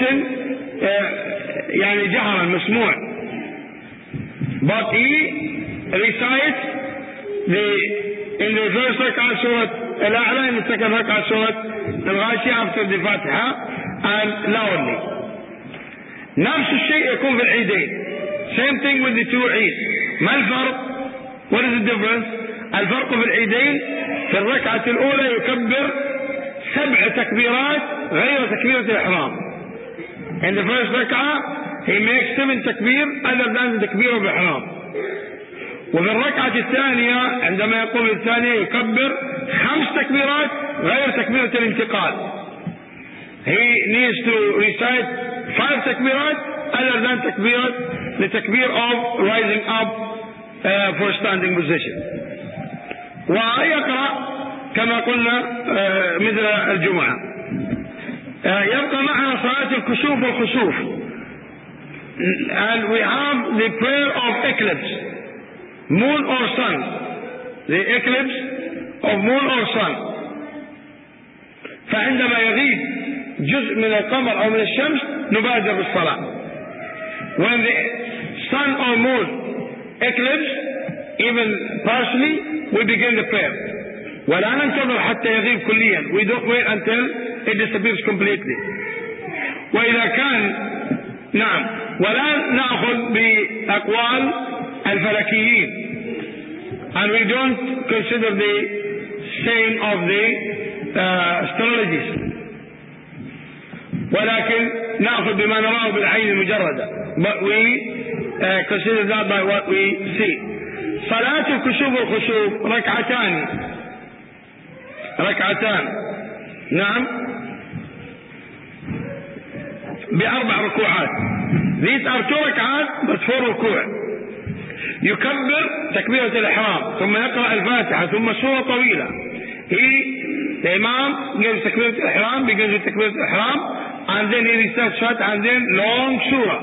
يعني جهرا مسموع. But he recites the in the first rak'ah surah al-A'la, in the second rak'ah surah al-Ghashiyah after the Fatiha, and loudly. نفس الشيء يكون في العيدين. Same thing with the two Eid. ما الفرق? What is the difference? الفرق في العيدين في الركعة الأولى يكبر سبع تكبيرات غير تكبيرة الإحرام. In the first rak'ah he makes seven تكبير other than the تكبير الإحرام. وفي الركعة الثانية عندما يقوم الثانية يكبر خمس تكبيرات غير تكبيرة الانتقال. He needs to recite five تكبيرات other than تكبيرة the تكبير of rising up uh, for standing position. ويقرأ كما قلنا uh, مثل الجمعة. uh, يبقى معنا صلاة الكسوف والخسوف. And we have the prayer of eclipse, moon or sun, the eclipse of moon or sun. فعندما يغيب جزء من القمر أو من الشمس نبادر بالصلاة. When the sun or moon eclipse, even partially, we begin the prayer. ولا ننتظر حتى يغيب كليا. We don't wait until it disappears completely. وإذا كان نعم ولا نأخذ بأقوال الفلكيين, and we don't consider the saying of the uh, astrologists, ولكن نأخذ بما نراه بالعين المجردة, but we uh, consider that by what we see. صلاة الكسوف والخسوف ركعتان ركعتان نعم بأربع ركوعات. These are two ركعات but four ركوع. يكبر تكبيرة الإحرام ثم يقرأ الفاتحة ثم سورة طويلة. He the Imam gives Takbirat al-Ihram, begins with Takbirat al-Ihram, and then he recites Fatiha, and then long surah.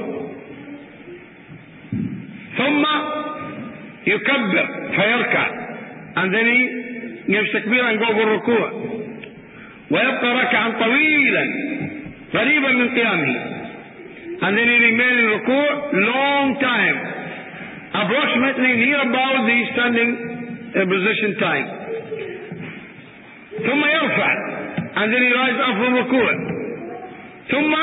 ثم يكبر فيركع, and then he gives takbir and go for الركوع, ويبقى ركعا طويلا قريبا من قيامه, and then he remains in ركوع long time, approximately near about the standing position time. ثم يرفع, and then he rises up from ركوع, ثم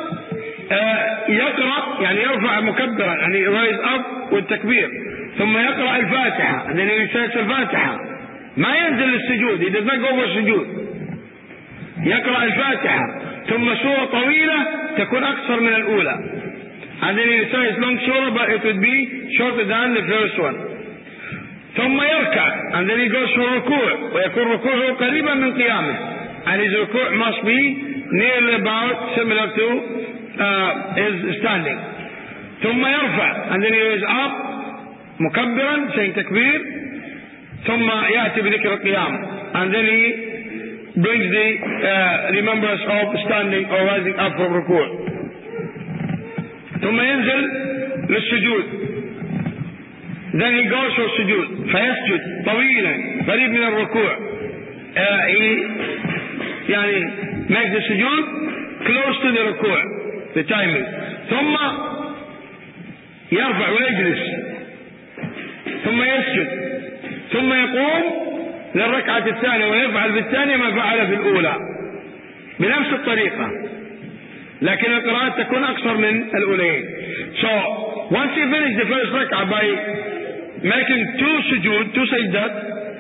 يقرأ, يعني يرفع مكبرا, يعني he rises up والتكبير, ثم يقرأ الفاتحة, and then he recites الفاتحة, ما ينزل للسجود, he does not go for السجود, يقرأ الفاتحة, ثم سورة طويلة تكون أقصر من الأولى, and then he recites long surah, but it would be shorter than the first one. ثم يركع, and then he goes for ركوع, ويكون ركوعه قريبا من قيامه, and his ركوع must be nearly about similar to uh, his standing. ثم يرفع, and then he is up مكبرا, saying takbir, ثم يأتي بذكر القيام, and then he brings the uh, remembrance of standing or rising up from ركوع. ثم ينزل للسجود, then he goes for السجود, فيسجد طويلا قريب من الركوع, uh, he يعني makes the sujood close to the ركوع, the timing. ثم يرفع ويجلس, ثم يسجد, ثم يقوم للركعة الثانية ويفعل في الثانية ما فعل في الأولى بنفس الطريقة, لكن القراءات تكون أكثر من الأولين. So once you finish the first rak'ah by making two sujood, two sajdat,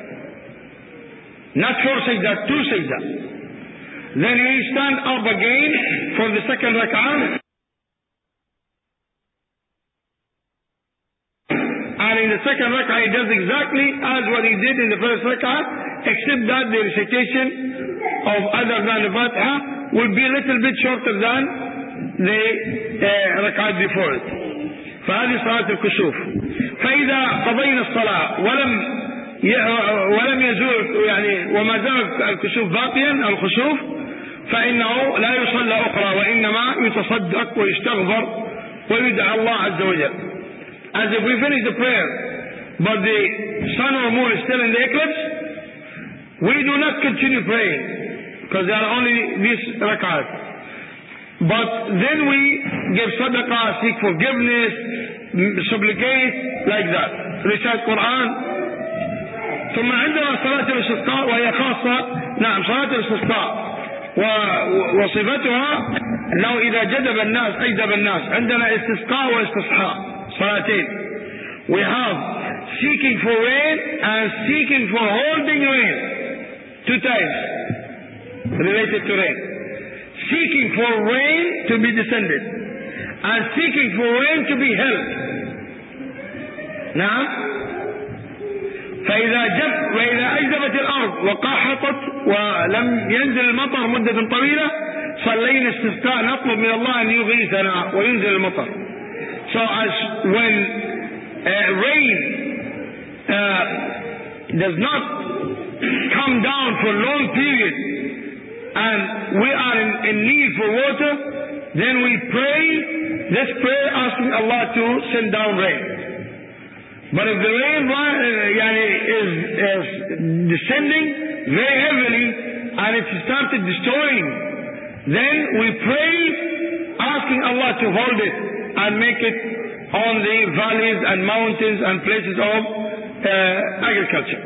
not four sajdat, two sajdat, then he stand up again for the second rak'ah, and in the second rak'ah he does exactly as what he did in the first rak'ah, except that the recitation of other than the Fatiha will be a little bit shorter than the uh, rak'ah before it. فهذه صلاة الكسوف. فإذا قضينا الصلاة ولم ولم يزول يعني وما زال الكسوف باقيا الخسوف, فإنه لا يصلى أخرى, وإنما يتصدق ويستغفر ويدعى الله عز وجل. As if we finish the prayer, but the sun or moon is still in the eclipse, we do not continue praying, because there are only these rak'ahs. But then we give sadaqah, seek forgiveness, supplicate, like that. Recite Quran. ثم عندنا صلاة الاستسقاء, وهي خاصة, نعم صلاة الاستسقاء وصفتها لو إذا جذب الناس أجذب الناس. عندنا استسقاء واستصحاء, صلاتين. We have seeking for rain and seeking for holding rain, two times related to rain. Seeking for rain to be descended and seeking for rain to be held. نعم. فإذا جب وإذا أجذبت الأرض وقاحطت ولم ينزل المطر مدة طويلة, صلينا استسقاء نطلب من الله أن يغيثنا وينزل المطر. So as when uh, rain uh, does not come down for a long period and we are in, in need for water, then we pray this prayer asking Allah to send down rain. But if the rain uh, is, is descending very heavily and it started destroying, then we pray asking Allah to hold it and make it on the valleys and mountains and places of uh, agriculture.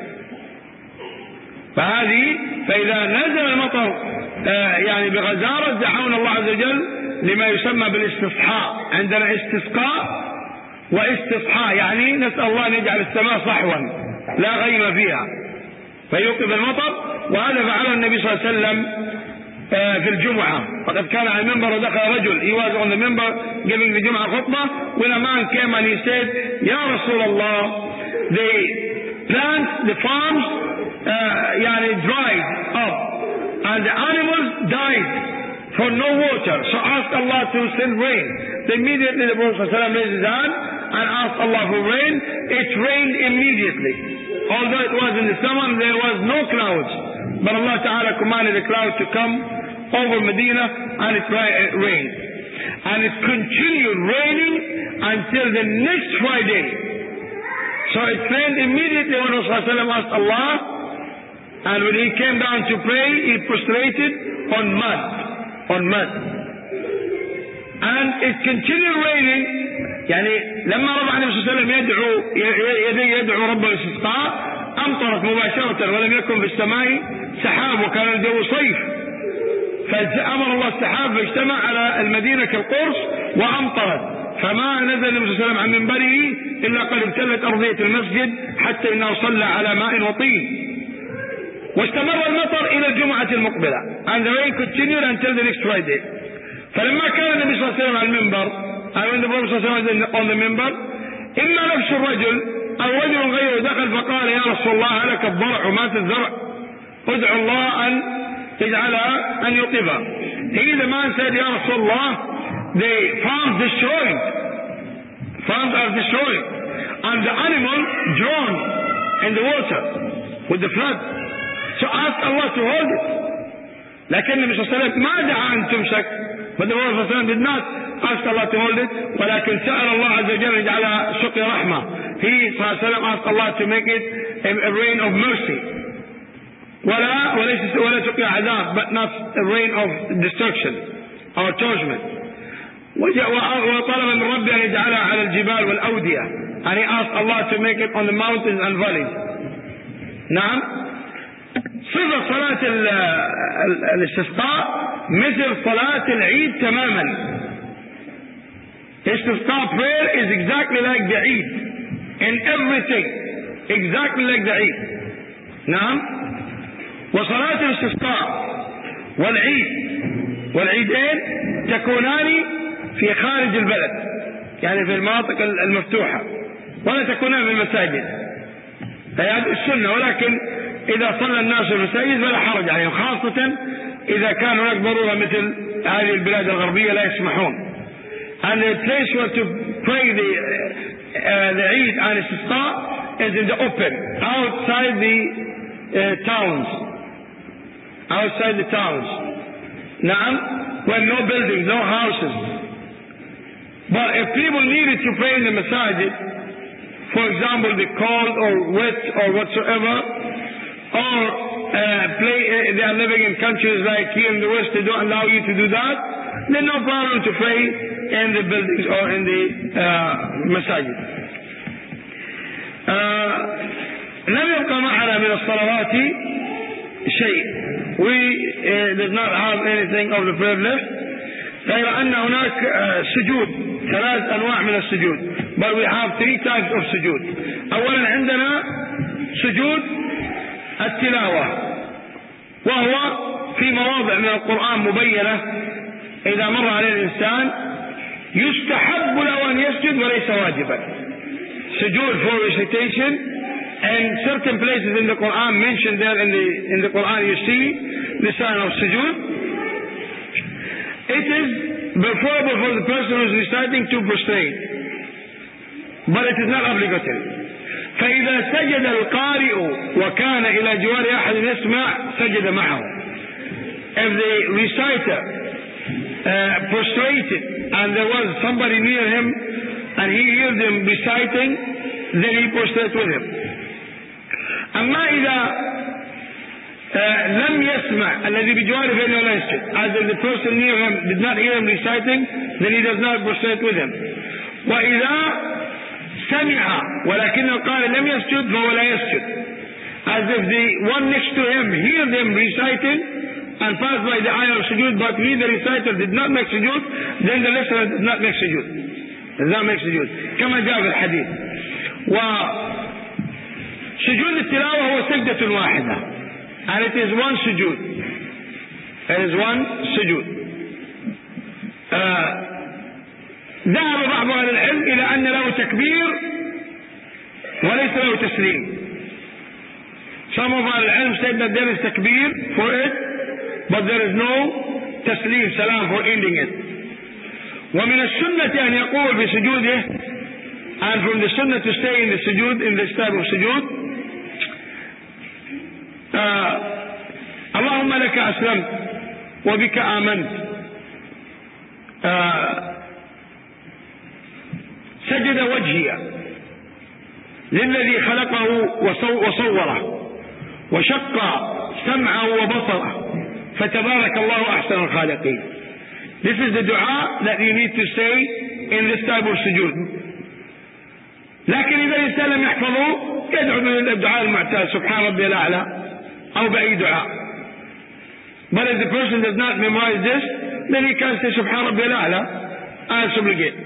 فهذه فإذا نزل المطر uh, يعني بغزارة دعونا الله عز وجل لما يسمى بالاستصحاء. عندنا استسقاء واستصحاء, يعني نسأل الله أن يجعل السماء صحوا لا غيم فيها فيوقف المطر, وهذا فعله النبي صلى الله عليه وسلم في الجمعة. وقد كان على المنبر ودخل رجل, he was on the member giving the Jum'ah khutbah, when a man came and he said, Ya Rasulullah, the plants, the farms uh, يعني dried up and the animals died for no water, so ask Allah to send rain. So immediately the Prophet ﷺ raised his hand and asked Allah for rain. It rained immediately, although it was in the summer and there was no clouds, but Allah Ta'ala commanded a cloud to come over Medina, and it rained. And it continued raining until the next Friday. So it rained immediately when Rasulullah asked Allah, and when he came down to pray, he prostrated on mud, on mud. And it continued raining. يعني لما رفع النبي صلى الله عليه وسلم يدعو يدعو رب الاستسقاء أمطرت مباشرة ولم يكن في السماء سحاب وكان الجو صيف، فأمر الله السحاب فاجتمع على المدينة كالقرص وأمطرت، فما نزل النبي صلى الله عليه وسلم عن منبره إلا قد ابتلت أرضية المسجد حتى إنه صلى على ماء وطين. واستمر المطر إلى الجمعة المقبلة. And the rain continued until the next Friday. فلما كان النبي صلى الله عليه وسلم على المنبر، أو النبي صلى الله عليه وسلم on the منبر، إما نفس الرجل أو رجل غيره دخل فقال يا رسول الله هلك الضرع ومات الزرع، ادعو الله أن يجعلها أن يطيبها. He the man said يا رسول الله the farms destroyed, farms are destroyed, and the animal drowned in the water with the flood. So ask Allah to hold it. لكن النبي صلى الله عليه وسلم ما دعا أن تمسك. But the Prophet صلى الله عليه وسلم did not ask Allah to hold it, ولكن سأل الله عز وجل يجعلها سقيا رحمة. He صلى الله عليه وسلم asked Allah to make it a, a rain of mercy. ولا وليس ولا سقيا عذاب, but not a rain of destruction or judgment. وطلب من ربه أن يجعلها على الجبال والأودية. And he asked Allah to make it on the mountains and valleys. نعم. صفة صلاة الاستسقاء مثل صلاة العيد تماما. Istisqa prayer is exactly like the Eid in everything, exactly like the Eid. نعم. وصلاة الاستسقاء والعيد والعيدين تكونان في خارج البلد، يعني في المناطق المفتوحة، ولا تكونان في المساجد. هذه السنة، ولكن إذا صلى الناس في المساجد فلا حرج عليهم، خاصة إذا كان هناك ضرورة مثل هذه البلاد الغربية لا يسمحون. And the place where to pray the uh, the Eid and Istisqa is in the open, outside the uh, towns, outside the towns. نعم. When no buildings, no houses. But if people needed to pray in the masajid, for example, the cold or wet or whatsoever, or uh, play, uh, they are living in countries like here in the West, they don't allow you to do that, then no problem to pray in the buildings or in the uh, masajid. لم يبقى معنا من الصلوات شيء. We uh, did not have anything of the prayer left, غير أن هناك uh, سجود، ثلاث أنواع من السجود. But we have three types of سجود. أولا عندنا سجود التلاوة، وهو في مواضع من القرآن مبينة إذا مر عليه الإنسان يستحب له أن يسجد وليس واجبا. سجود for recitation, and certain places in the Quran mentioned there in the in the Quran you see the sign of sujood. It is preferable for the person who is reciting to prostrate, but it is not obligatory. فإذا سجد القارئ وكان إلى جوار أحد يسمع سجد معه. If the reciter uh, prostrated and there was somebody near him and he heard them reciting, then he prostrated with him. أما إذا uh, لم يسمع الذي بجواره فإنه لا يسجد, as if the person near him did not hear him reciting, then he does not prostrate with him. وإذا سمع ولكن القارئ لم يسجد فهو لا يسجد, as if the one next to him heard them reciting and passed by the ayah of sujood, but he the reciter did not make sujood, then the listener does not make sujood, does not make sujood كما جاء في الحديث. وسجود التلاوة هو سجدة واحدة, and it is one sujood, it is one sujood. uh, ذهب بعض أهل العلم إلى أن له تكبير وليس له تسليم. Some of أهل العلم said that there is takbir for it, but there is no تسليم سلام for ending it. ومن السنة أن يقول في سجوده, and from the sunnah to stay in the sujood, in this type of sujood, uh, أسلمت وبك آمنت. آه سجد وجهي للذي خلقه وصوره وشق سمعه وبصره فتبارك الله أحسن الخالقين. This is the dua that you need to say in this type of sujood. لكن إذا الإنسان لم يحفظه يدعو بالدعاء المعتاد سبحان ربي الأعلى أو بأي دعاء. But if the person does not memorize this, then he can say سبحان ربي الأعلى and supplicate.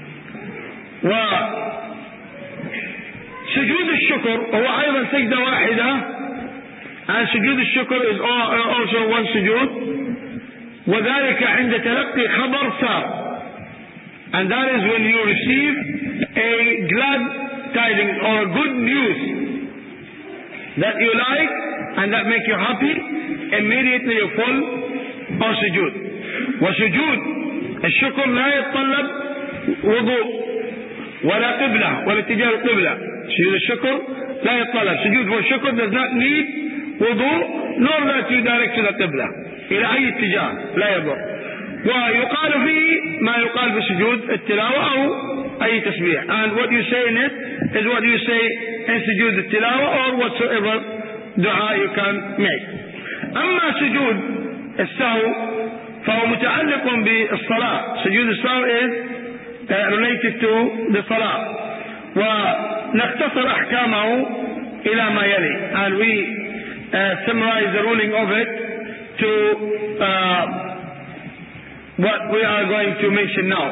وسجود الشكر هو أيضا سجدة واحدة. and سجود الشكر is also one سجود. وذلك عند تلقي خبر سار. and that is when you receive a glad tidings or a good news that you like and that make you happy, immediately you fall on sujood. وسجود الشكر لا يتطلب وضوء ولا قبلة ولا اتجاه القبلة. سجود الشكر لا يتطلب. سجود والشكر does not need وضوء nor that you direct to the قبلة إلى أي اتجاه لا يضر. ويقال فيه ما يقال في سجود التلاوة أو أي تسبيح. and what you say in it is what you say in سجود التلاوة or whatsoever دعاء you can make. أما سجود السهو فهو متعلق بالصلاة. سجود السهو is related to the صلاة. ونختصر أحكامه إلى ما يلي and we uh, summarize the ruling of it to uh, what we are going to mention now.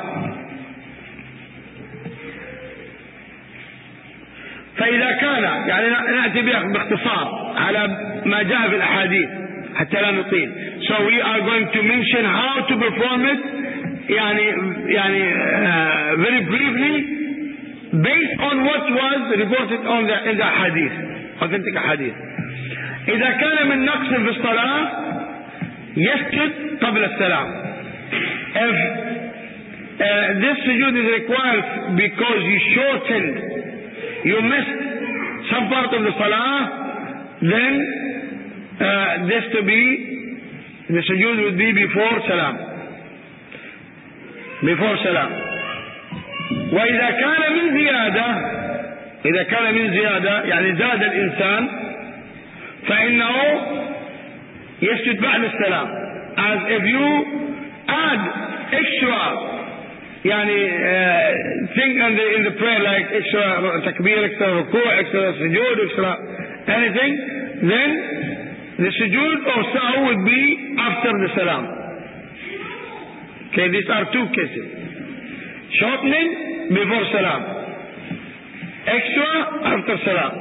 فإذا كان يعني نأتي باختصار على ما جاء في الأحاديث حتى لا نطيل. So we are going to mention how to perform it يعني يعني uh, very briefly based on what was reported on the in the hadith, authentic hadith. إذا كان من نقص في الصلاة يسجد قبل السلام. If uh, this sujood is required because you shortened, you missed some part of the salah, then uh, this to be the sujood would be before salam. Before salam. وإذا كان من زيادة إذا كان من زيادة يعني زاد الإنسان فإنه يسجد بعد السلام. As if you add extra يعني uh, thing in the, in the prayer like extra takbir, extra ruku', extra sujood, extra anything, then the sujood of sahu would be after the salam. Okay, these are two cases. Shortening before salam, extra after salam.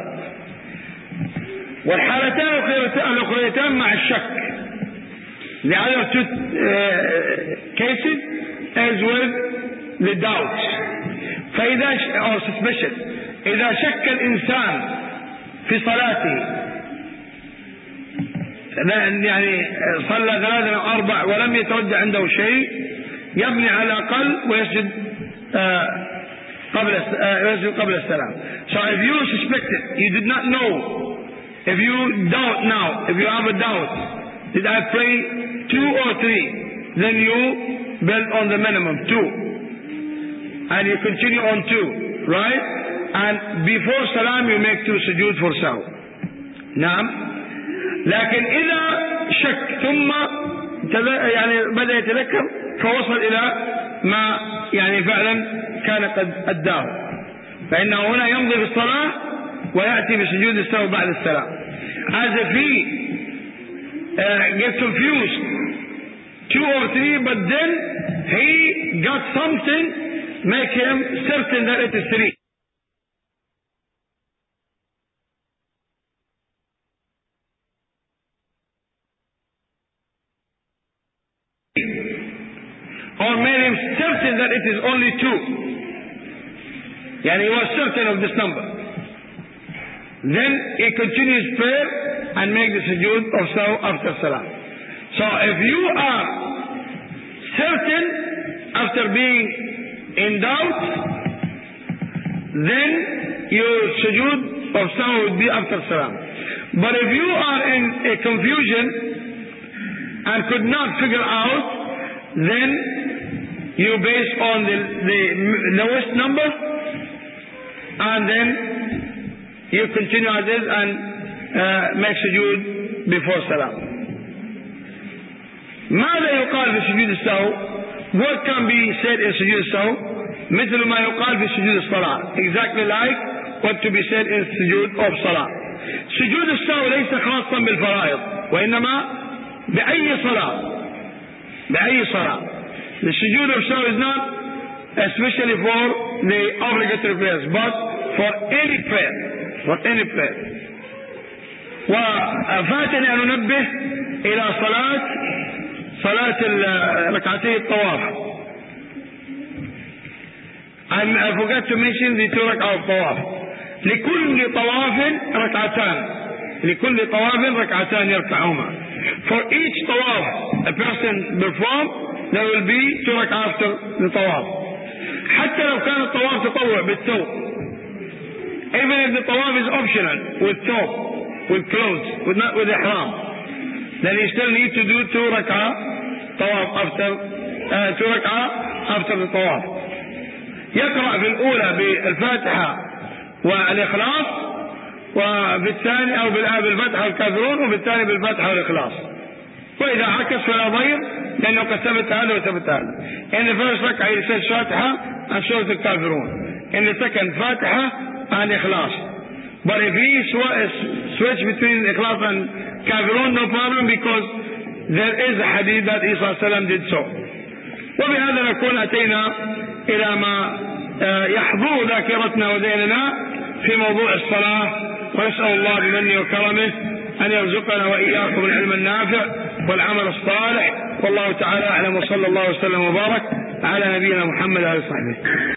والحالتان الأخريتان مع الشك. The other two uh, cases as with the doubts. فإذا or suspicion. إذا شك الإنسان في صلاته يعني صلى ثلاثة أو أربع ولم يتوجه عنده شيء يبني على الأقل ويسجد uh, قبل uh, يسجد قبل السلام. So if you suspect it, you did not know, if you doubt now, if you have a doubt, did I pray two or three, then you build on the minimum two and you continue on two, right? And before salam you make two sujood for sahu. نعم. لكن إذا شك ثم يعني بدأ يتذكر فوصل إلى ما يعني فعلا كان قد أداه فإنه هنا يمضي في الصلاة ويأتي بسجود السهو بعد السلام. As if he uh, gets confused two or three, but then he got something make him certain that it is three. Or made him certain that it is only two. Yani he was certain of this number. Then he continues prayer and make the sujood of sahu after salam. So if you are certain after being in doubt, then your sujood of sahu would be after salam. But if you are in a confusion and could not figure out, then you base on the, the lowest number, and then you continue as is and uh, make sujood before salam. ماذا يقال في سجود السهو؟ What can be said in سجود السهو؟ مثل ما يقال في سجود الصلاة. Exactly like what to be said in سجود of صلاة. سجود السهو ليس خاصا بالفرائض، وإنما بأي صلاة. بأي صلاة. The sujood of sahu is not especially for the obligatory prayers, but for any prayer. For any prayer. وفاتني أن ننبه إلى صلاة صلاة ركعتي الطواف. I forgot to mention the two ركعة الطواف. لكل طواف ركعتان. لكل طواف ركعتان يركعهما. For each طواف a person perform, there will be two ركعة after the طواف. حتى لو كان الطواف تطوع بالثوب. Even if the طواف is optional with ثوب, with clothes, with not with ihram, then you still need to do two ركعة طواف after uh, two ركعة after the طواف. يقرأ في الأولى بالفاتحة والإخلاص، وبالثاني أو بالفتحة والكافرون، وبالثاني بالفتحة والإخلاص. وإذا عكس فلا ضير، لأنه قد ثبت هذا وثبت هذا. In the first ركعة he says فاتحة and shows the كافرون. In the second فاتحة and إخلاص. But if he switch between إخلاص and كافرون, no problem, because there is a hadith that Isa sallallahu alayhi wa sallam did so. وبهذا نكون أتينا إلى ما يحضر ذاكرتنا وذهننا في موضوع الصلاة، ونسأل الله بمنه وكرمه أن يرزقنا وإياكم العلم النافع والعمل الصالح، والله تعالى أعلم، وصلى الله وسلم وبارك على نبينا محمد وآله وصحبه.